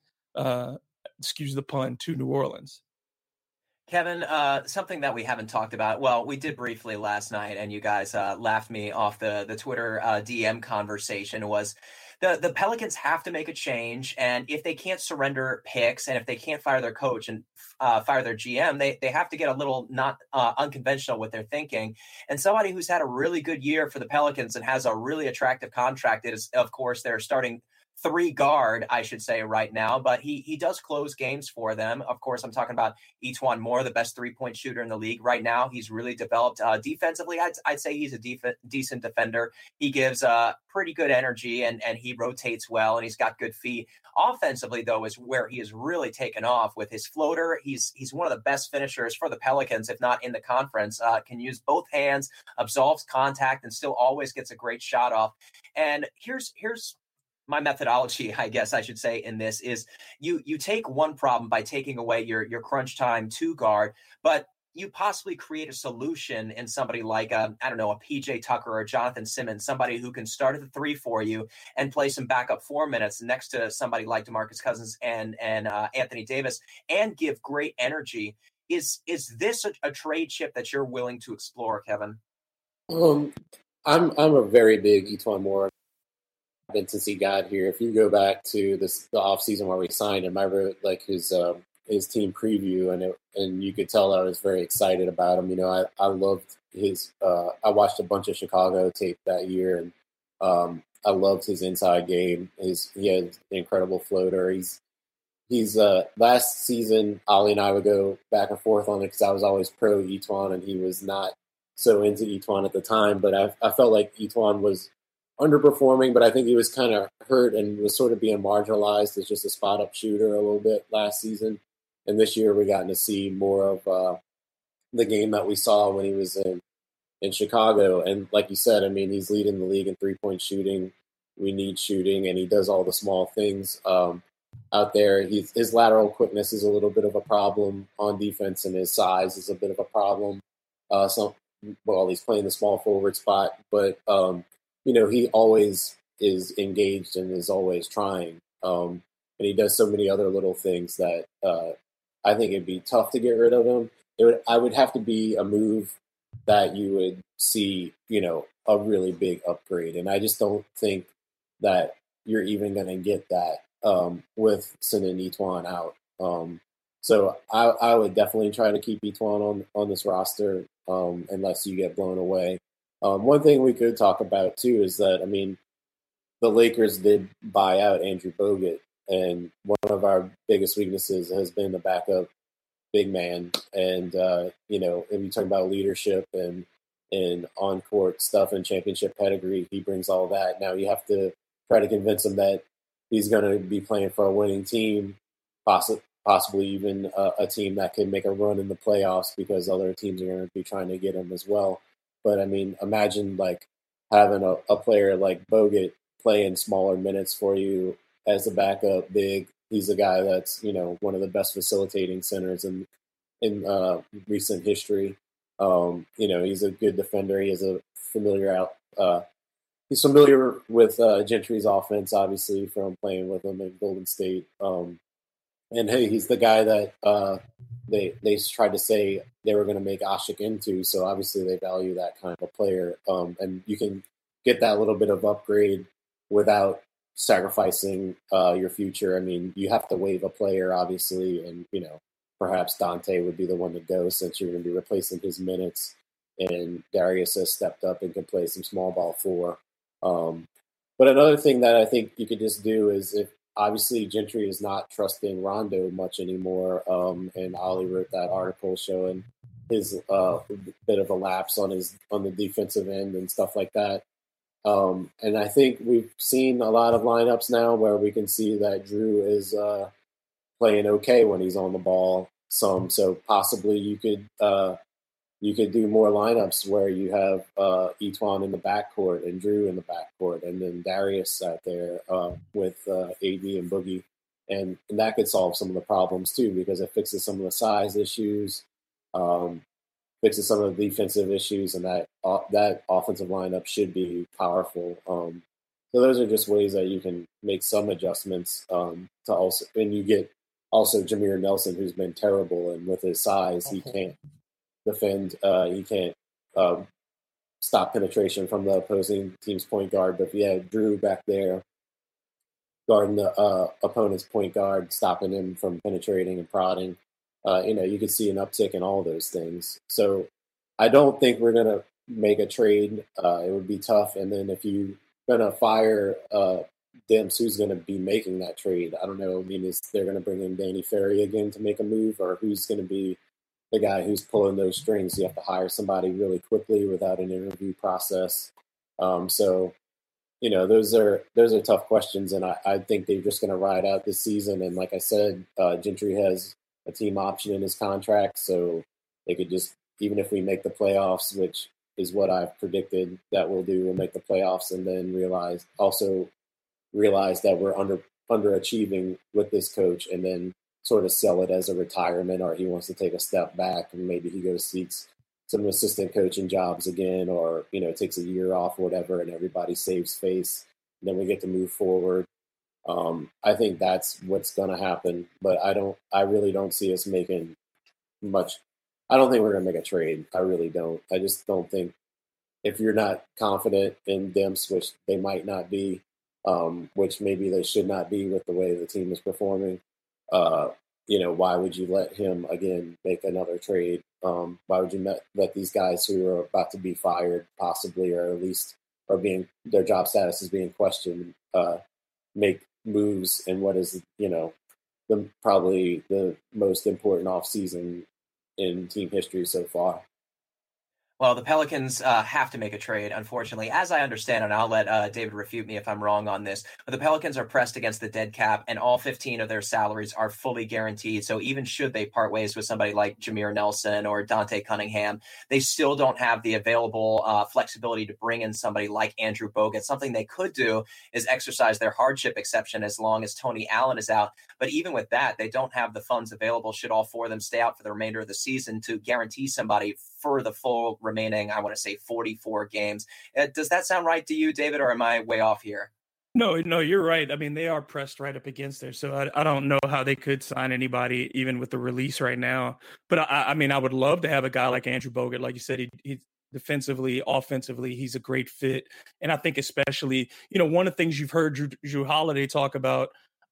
[SPEAKER 6] excuse the pun, to New Orleans.
[SPEAKER 4] Kevin, something that we haven't talked about. Well, we did briefly last night, and you guys laughed me off the Twitter DM conversation, was the Pelicans have to make a change. And if they can't surrender picks, and if they can't fire their coach and fire their GM, they have to get a little not unconventional with their thinking. And somebody who's had a really good year for the Pelicans and has a really attractive contract is, of course, their starting 3 guard, I should say, right now, but he does close games for them. Of course, I'm talking about E'Twaun Moore, the best 3-point shooter in the league right now. He's really developed defensively. I'd say he's a decent defender. He gives pretty good energy, and he rotates well, and he's got good feet. Offensively, though, is where he has really taken off with his floater. He's one of the best finishers for the Pelicans, if not in the conference. Can use both hands, absolves contact, and still always gets a great shot off. And here's my methodology, I guess I should say, in this is you take one problem by taking away your crunch time 2 guard, but you possibly create a solution in somebody like a PJ Tucker or Jonathan Simmons, somebody who can start at the 3 for you and play some backup 4 minutes next to somebody like DeMarcus Cousins and Anthony Davis, and give great energy. Is this a trade chip that you're willing to explore, Kevin?
[SPEAKER 5] I'm a very big E'Twaun Moore since he got here. If you go back to the offseason where we signed him, I wrote like his team preview, and you could tell I was very excited about him. I loved his I watched a bunch of Chicago tape that year, and I loved his inside game. He had an incredible floater. He's last season, Ollie and I would go back and forth on it because I was always pro E'Twaun and he was not so into E'Twaun at the time. But I felt like E'Twaun was underperforming, but I think he was kind of hurt and was sort of being marginalized as just a spot-up shooter a little bit last season. And this year we gotten to see more of the game that we saw when he was in Chicago. And like you said, I mean, he's leading the league in 3-point shooting. We need shooting, and he does all the small things out there. His lateral quickness is a little bit of a problem on defense, and his size is a bit of a problem. He's playing the small forward spot, but he always is engaged and is always trying. And he does so many other little things that I think it'd be tough to get rid of him. I would have to be a move that you would see, a really big upgrade. And I just don't think that you're even going to get that with sending E'Twaun out. So I would definitely try to keep E'Twaun on this roster unless you get blown away. One thing we could talk about, too, is that, I mean, the Lakers did buy out Andrew Bogut, and one of our biggest weaknesses has been the backup big man. And, if you talk about leadership and on-court stuff and championship pedigree, he brings all that. Now you have to try to convince him that he's going to be playing for a winning team, possibly even a team that can make a run in the playoffs because other teams are going to be trying to get him as well. But, I mean, imagine, like, having a player like Bogut playing smaller minutes for you as a backup big. He's a guy that's, one of the best facilitating centers in recent history. He's a good defender. He has a familiar he's familiar with Gentry's offense, obviously, from playing with him in Golden State. And hey, he's the guy that they tried to say they were going to make Asik into. So obviously they value that kind of a player. And you can get that little bit of upgrade without sacrificing your future. I mean, you have to waive a player, obviously, and perhaps Dante would be the one to go since you're going to be replacing his minutes. And Darius has stepped up and can play some small ball 4. But another thing that I think you could just do is if obviously Gentry is not trusting Rondo much anymore, and Ollie wrote that article showing his bit of a lapse on the defensive end and stuff like that. And I think we've seen a lot of lineups now where we can see that Drew is playing okay when he's on the ball some. So possibly you could do more lineups where you have Etuan in the backcourt and Drew in the backcourt, and then Darius out there with AD and Boogie, and that could solve some of the problems too because it fixes some of the size issues, fixes some of the defensive issues, and that offensive lineup should be powerful. So those are just ways that you can make some adjustments to also, and you get also Jameer Nelson, who's been terrible, and with his size, he can't defend. He can't stop penetration from the opposing team's point guard. But if you had Drew back there guarding the opponent's point guard, stopping him from penetrating and prodding, you could see an uptick in all those things. So I don't think we're going to make a trade. It would be tough. And then if you're going to fire Demps, who's going to be making that trade? I don't know. I mean, they're going to bring in Danny Ferry again to make a move, or who's going to be the guy who's pulling those strings? You have to hire somebody really quickly without an interview process. So, those are tough questions, and I think they're just going to ride out this season. And like I said, Gentry has a team option in his contract, so they could just, even if we make the playoffs, which is what I've predicted that we'll do, we'll make the playoffs, and then realize that we're underachieving with this coach, and then sort of sell it as a retirement, or he wants to take a step back and maybe he goes seeks some assistant coaching jobs again, or takes a year off or whatever, and everybody saves face, and then we get to move forward. I think that's what's going to happen, but I really don't see us making much. I don't think we're going to make a trade. I really don't. I just don't think, if you're not confident in Demps, which they might not be, which maybe they should not be with the way the team is performing, why would you let him again make another trade? Why would you let these guys who are about to be fired, possibly, or at least their job status is being questioned, make moves in what is probably the most important offseason in team history so far?
[SPEAKER 4] Well, the Pelicans have to make a trade, unfortunately, as I understand, and I'll let David refute me if I'm wrong on this, but the Pelicans are pressed against the dead cap, and all 15 of their salaries are fully guaranteed. So even should they part ways with somebody like Jameer Nelson or Dante Cunningham, they still don't have the available flexibility to bring in somebody like Andrew Bogut. Something they could do is exercise their hardship exception as long as Tony Allen is out. But even with that, they don't have the funds available, should all 4 of them stay out for the remainder of the season, to guarantee somebody for the full remaining, I want to say 44 games. Does that sound right to you, David, or am I way off here?
[SPEAKER 6] No, you're right. I mean, they are pressed right up against there. So I don't know how they could sign anybody, even with the release right now. But I mean, I would love to have a guy like Andrew Bogut. Like you said, he defensively, offensively, he's a great fit. And I think especially, one of the things you've heard Drew Holiday talk about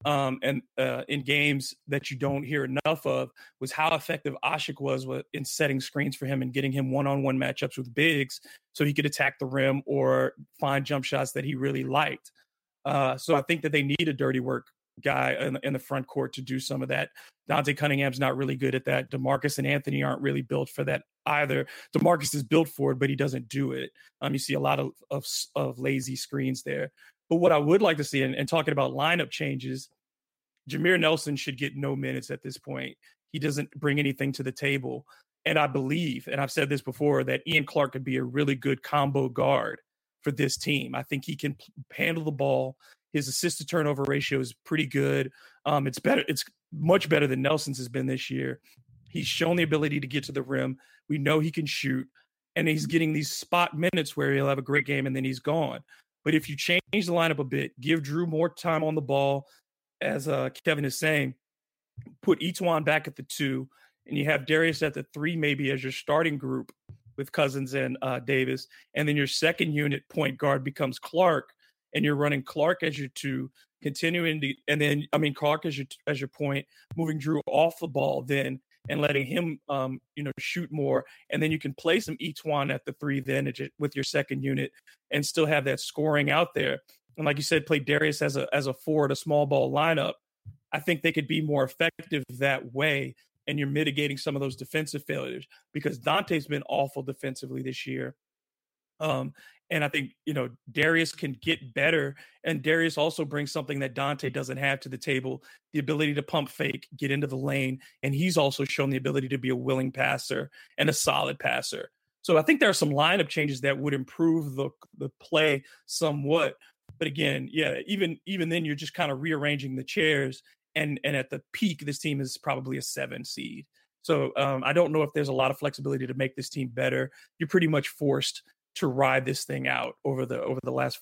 [SPEAKER 6] in games that you don't hear enough of was how effective Asik was in setting screens for him and getting him one-on-one matchups with bigs so he could attack the rim or find jump shots that he really liked. So I think that they need a dirty work guy in the front court to do some of that. Dante Cunningham's not really good at that. DeMarcus and Anthony aren't really built for that either. DeMarcus is built for it, but he doesn't do it. You see a lot of lazy screens there. But what I would like to see, and talking about lineup changes, Jameer Nelson should get no minutes at this point. He doesn't bring anything to the table. And I believe, and I've said this before, that Ian Clark could be a really good combo guard for this team. I think he can handle the ball. His assist to turnover ratio is pretty good. It's better. It's much better than Nelson's has been this year. He's shown the ability to get to the rim. We know he can shoot. And he's getting these spot minutes where he'll have a great game and then he's gone. But if you change the lineup a bit, give Drew more time on the ball, as Kevin is saying, put Etuan back at the 2, and you have Darius at the 3 maybe as your starting group with Cousins and Davis. And then your second unit point guard becomes Clark, and you're running Clark as your 2, continuing to, and then, Clark as your point, moving Drew off the ball then and letting him, shoot more. And then you can play some Etuan at the 3 then with your second unit and still have that scoring out there. And like you said, play Darius as a forward, a small ball lineup. I think they could be more effective that way. And you're mitigating some of those defensive failures, because Dante's been awful defensively this year. And I think, Darius can get better. And Darius also brings something that Dante doesn't have to the table, the ability to pump fake, get into the lane. And he's also shown the ability to be a willing passer and a solid passer. So I think there are some lineup changes that would improve the play somewhat. But again, even then you're just kind of rearranging the chairs. And at the peak, this team is probably a 7 seed. So I don't know if there's a lot of flexibility to make this team better. You're pretty much forced to ride this thing out over the last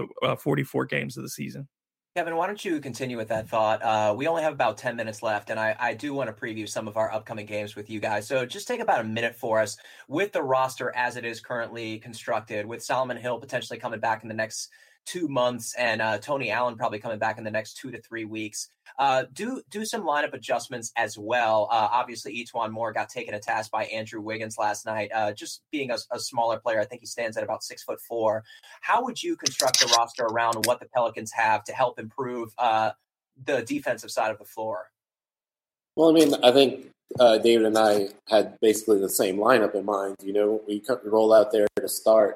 [SPEAKER 6] 44 games of the season.
[SPEAKER 4] Kevin, why don't you continue with that thought? We only have about 10 minutes left, and I do want to preview some of our upcoming games with you guys. So just take about a minute for us with the roster as it is currently constructed, with Solomon Hill potentially coming back in the next 2 months and Tony Allen probably coming back in the next 2 to 3 weeks. Do some lineup adjustments as well. Obviously, Etuan Moore got taken to task by Andrew Wiggins last night. Just being a smaller player, I think he stands at about 6'4". How would you construct the roster around what the Pelicans have to help improve the defensive side of the floor?
[SPEAKER 5] Well, I think David and I had basically the same lineup in mind. We roll out there to start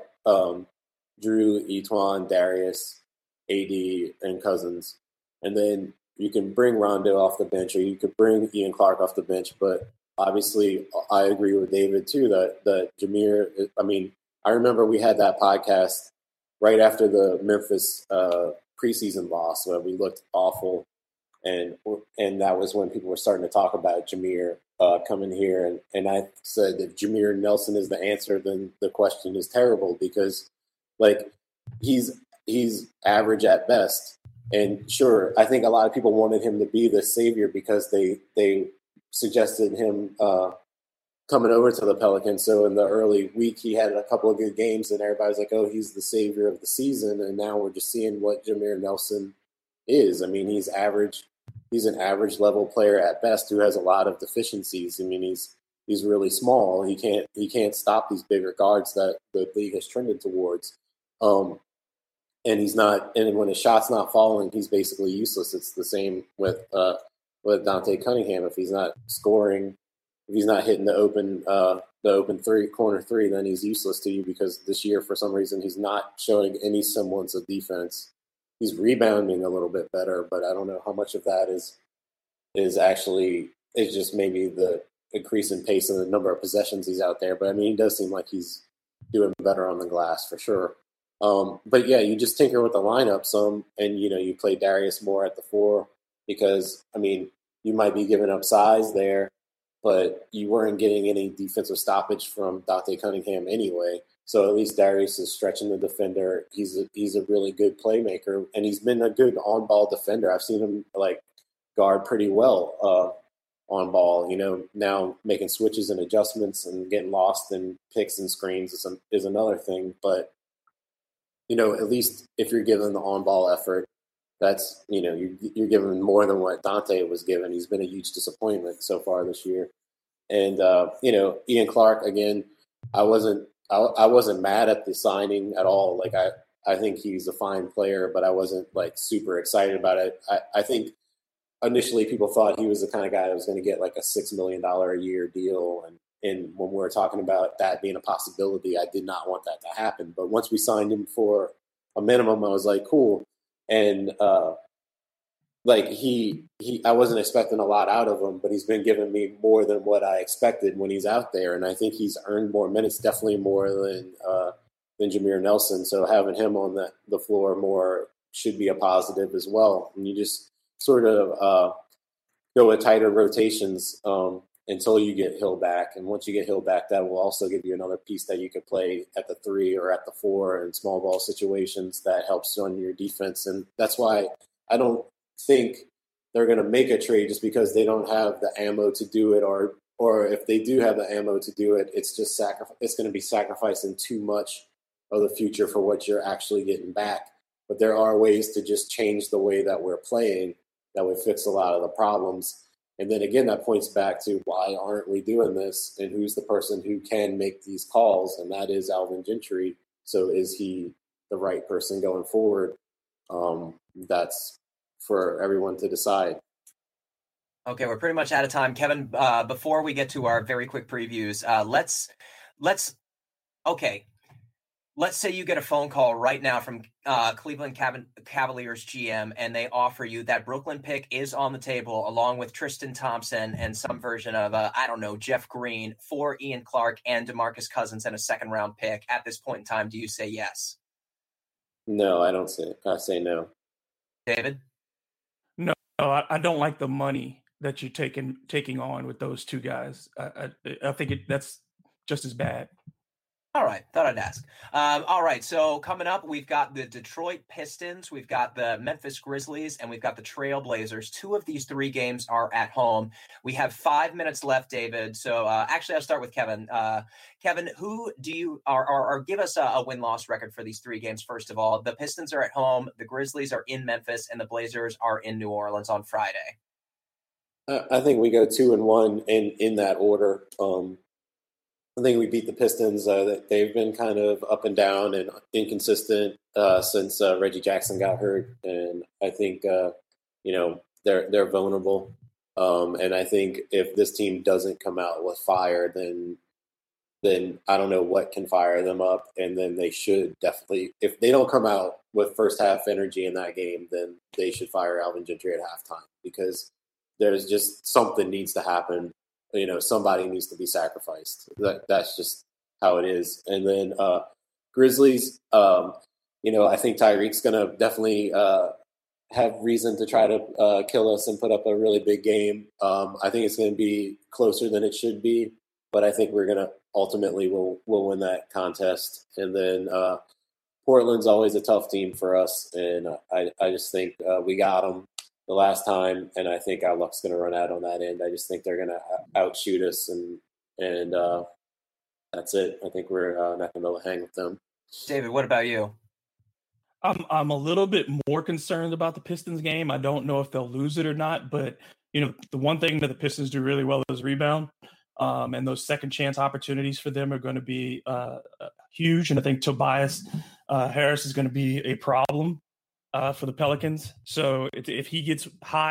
[SPEAKER 5] Drew, Etuan, Darius, AD, and Cousins. And then you can bring Rondo off the bench, or you could bring Ian Clark off the bench. But obviously, I agree with David, too, that Jameer – I remember we had that podcast right after the Memphis preseason loss where we looked awful. And that was when people were starting to talk about Jameer coming here. And I said, if Jameer Nelson is the answer, then the question is terrible, because – he's average at best. And sure, I think a lot of people wanted him to be the savior because they suggested him coming over to the Pelicans. So in the early week, he had a couple of good games, and everybody's like, oh, he's the savior of the season. And now we're just seeing what Jameer Nelson is. He's average. He's an average level player at best who has a lot of deficiencies. He's really small. He can't stop these bigger guards that the league has trended towards. And he's not. And when his shot's not falling, he's basically useless. It's the same with Dante Cunningham. If he's not scoring, if he's not hitting the open corner three, then he's useless to you, because this year, for some reason, he's not showing any semblance of defense. He's rebounding a little bit better, but I don't know how much of that is just maybe the increase in pace and the number of possessions he's out there. But he does seem like he's doing better on the glass for sure. But yeah, you just tinker with the lineup some, and you play Darius Moore at the 4, because you might be giving up size there, but you weren't getting any defensive stoppage from Dante Cunningham anyway. So at least Darius is stretching the defender. He's a really good playmaker, and he's been a good on-ball defender. I've seen him guard pretty well on ball. Now making switches and adjustments and getting lost in picks and screens is another thing. But at least if you're given the on-ball effort, that's you're given more than what Dante was given. He's been a huge disappointment so far this year. And Ian Clark, again, I wasn't mad at the signing at all. I think he's a fine player, but I wasn't super excited about it. I think initially people thought he was the kind of guy that was going to get a $6 million a year deal. And when we were talking about that being a possibility, I did not want that to happen. But once we signed him for a minimum, I was like, cool. And I wasn't expecting a lot out of him, but he's been giving me more than what I expected when he's out there. And I think he's earned more minutes, definitely more than Jameer Nelson. So having him on the floor more should be a positive as well. And you just sort of go with tighter rotations until you get Hill back. And once you get Hill back, that will also give you another piece that you could play at the 3 or at the 4 in small ball situations that helps on your defense. And that's why I don't think they're going to make a trade just because they don't have the ammo to do it, or if they do have the ammo to do it, it's just it's going to be sacrificing too much of the future for what you're actually getting back. But there are ways to just change the way that we're playing that would fix a lot of the problems. And then again, that points back to why aren't we doing this, and who's the person who can make these calls, and that is Alvin Gentry. So is he the right person going forward? That's for everyone to decide.
[SPEAKER 4] Okay, we're pretty much out of time. Kevin, before we get to our very quick previews, let's say you get a phone call right now from Cleveland Cavaliers GM, and they offer you that Brooklyn pick is on the table, along with Tristan Thompson and some version of, Jeff Green, for Ian Clark and DeMarcus Cousins and a second-round pick. At this point in time, do you say yes?
[SPEAKER 5] No, I don't say. I say no.
[SPEAKER 4] David?
[SPEAKER 6] No, I don't like the money that you're taking on with those two guys. I think that's just as bad.
[SPEAKER 4] All right, thought I'd ask. All right, so coming up, we've got the Detroit Pistons, we've got the Memphis Grizzlies, and we've got the Trail Blazers. 2 of these 3 games are at home. We have 5 minutes left, David. So actually, I'll start with Kevin. Kevin, who do you or give us a win-loss record for these 3 games? First of all, the Pistons are at home, the Grizzlies are in Memphis, and the Blazers are in New Orleans on Friday.
[SPEAKER 5] I think we go 2-1 in that order. I think we beat the Pistons. They've been kind of up and down and inconsistent since Reggie Jackson got hurt, and I think they're vulnerable. And I think if this team doesn't come out with fire, then I don't know what can fire them up. And then they should definitely, if they don't come out with first half energy in that game, then they should fire Alvin Gentry at halftime, because there's just something needs to happen. Somebody needs to be sacrificed. That's just how it is. And then Grizzlies, I think Tyreek's going to definitely have reason to try to kill us and put up a really big game. I think it's going to be closer than it should be, but I think we're going to ultimately we'll win that contest. And then Portland's always a tough team for us, and I just think we got them the last time, and I think our luck's going to run out on that end. I just think they're going to outshoot us, and that's it. I think we're not going to be able to hang with them.
[SPEAKER 4] David, what about you?
[SPEAKER 6] I'm a little bit more concerned about the Pistons game. I don't know if they'll lose it or not, but the one thing that the Pistons do really well is rebound, and those second chance opportunities for them are going to be huge. And I think Tobias Harris is going to be a problem for the Pelicans. So if he gets hot,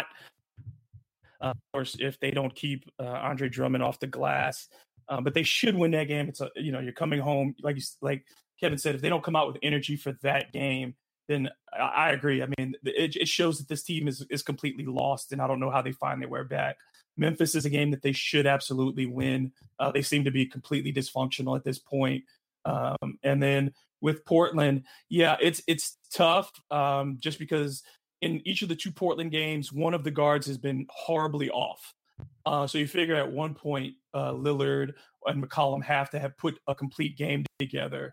[SPEAKER 6] or if they don't keep Andre Drummond off the glass, but they should win that game. It's you're coming home, like Kevin said, if they don't come out with energy for that game, then I agree. I mean, it shows that this team is completely lost, and I don't know how they find their way back. Memphis is a game that they should absolutely win. They seem to be completely dysfunctional at this point. And then with Portland, yeah, it's tough just because in each of the 2 Portland games, one of the guards has been horribly off. So you figure at one point Lillard and McCollum have to have put a complete game together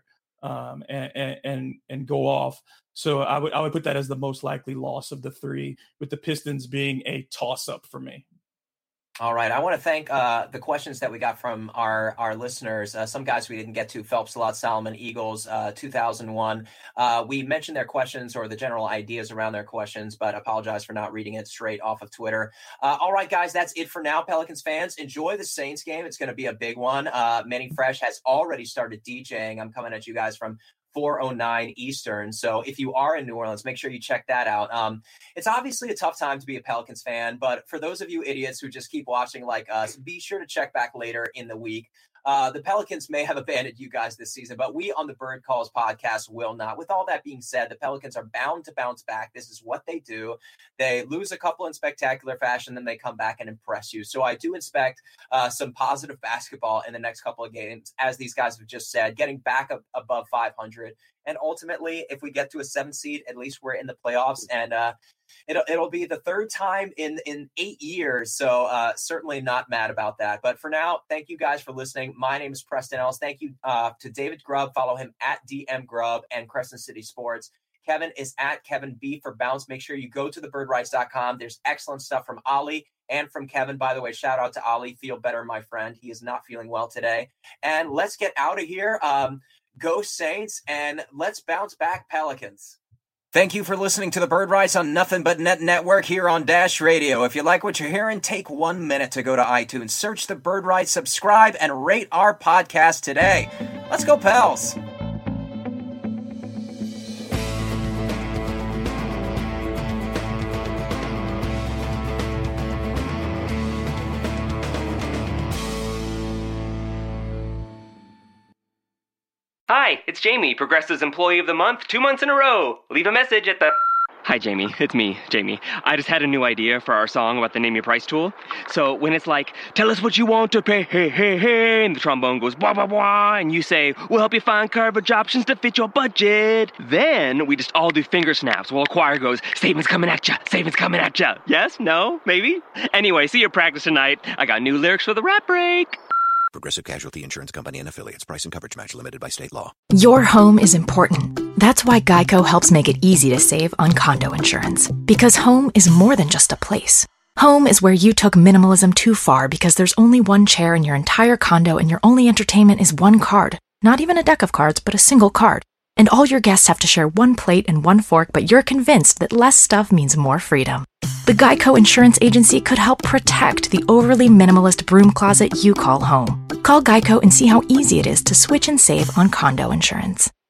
[SPEAKER 6] and go off. So I would put that as the most likely loss of the 3, with the Pistons being a toss-up for me.
[SPEAKER 4] All right. I want to thank the questions that we got from our listeners. Some guys we didn't get to: Phelps, Lot, Solomon, Eagles, 2001. We mentioned their questions or the general ideas around their questions, but apologize for not reading it straight off of Twitter. All right, guys, that's it for now. Pelicans fans, enjoy the Saints game. It's going to be a big one. Manny Fresh has already started DJing. I'm coming at you guys from 4:09 Eastern. So if you are in New Orleans, make sure you check that out. It's obviously a tough time to be a Pelicans fan, but for those of you idiots who just keep watching like us, be sure to check back later in the week. The Pelicans may have abandoned you guys this season, but we on the Bird Calls podcast will not. With all that being said, the Pelicans are bound to bounce back. This is what they do. They lose a couple in spectacular fashion, then they come back and impress you. So I do expect some positive basketball in the next couple of games, as these guys have just said, getting back up above 500. And ultimately, if we get to a 7th seed, at least we're in the playoffs. And it'll be the third time in 8 years. So certainly not mad about that. But for now, thank you guys for listening. My name is Preston Ellis. Thank you to David Grubb. Follow him at DM Grubb and Crescent City Sports. Kevin is at Kevin B for Bounce. Make sure you go to thebirdrights.com. There's excellent stuff from Ollie and from Kevin. By the way, shout out to Ollie. Feel better, my friend. He is not feeling well today. And let's get out of here. Go Saints, and let's bounce back Pelicans. Thank you for listening to the Bird Rights on Nothing But Net Network here on Dash Radio. If you like what you're hearing, take 1 minute to go to iTunes, search the Bird Rights, subscribe, and rate our podcast today. Let's go, Pels.
[SPEAKER 7] Hi, it's Jamie, Progressive's Employee of the Month, 2 months in a row. Leave a message at the... Hi, Jamie. It's me, Jamie. I just had a new idea for our song about the Name Your Price tool. So when it's like, tell us what you want to pay, hey, hey, hey, and the trombone goes, blah, blah, blah, and you say, we'll help you find coverage options to fit your budget. Then we just all do finger snaps while a choir goes, statements coming at ya, statements coming at ya. Yes? No? Maybe? Anyway, see you at practice tonight. I got new lyrics for the rap break.
[SPEAKER 8] Progressive Casualty Insurance Company and Affiliates. Price and coverage match limited by state law.
[SPEAKER 9] Your home is important. That's why Geico helps make it easy to save on condo insurance. Because home is more than just a place. Home is where you took minimalism too far because there's only one chair in your entire condo and your only entertainment is one card. Not even a deck of cards, but a single card. And all your guests have to share one plate and one fork, but you're convinced that less stuff means more freedom. The Geico Insurance Agency could help protect the overly minimalist broom closet you call home. Call Geico and see how easy it is to switch and save on condo insurance.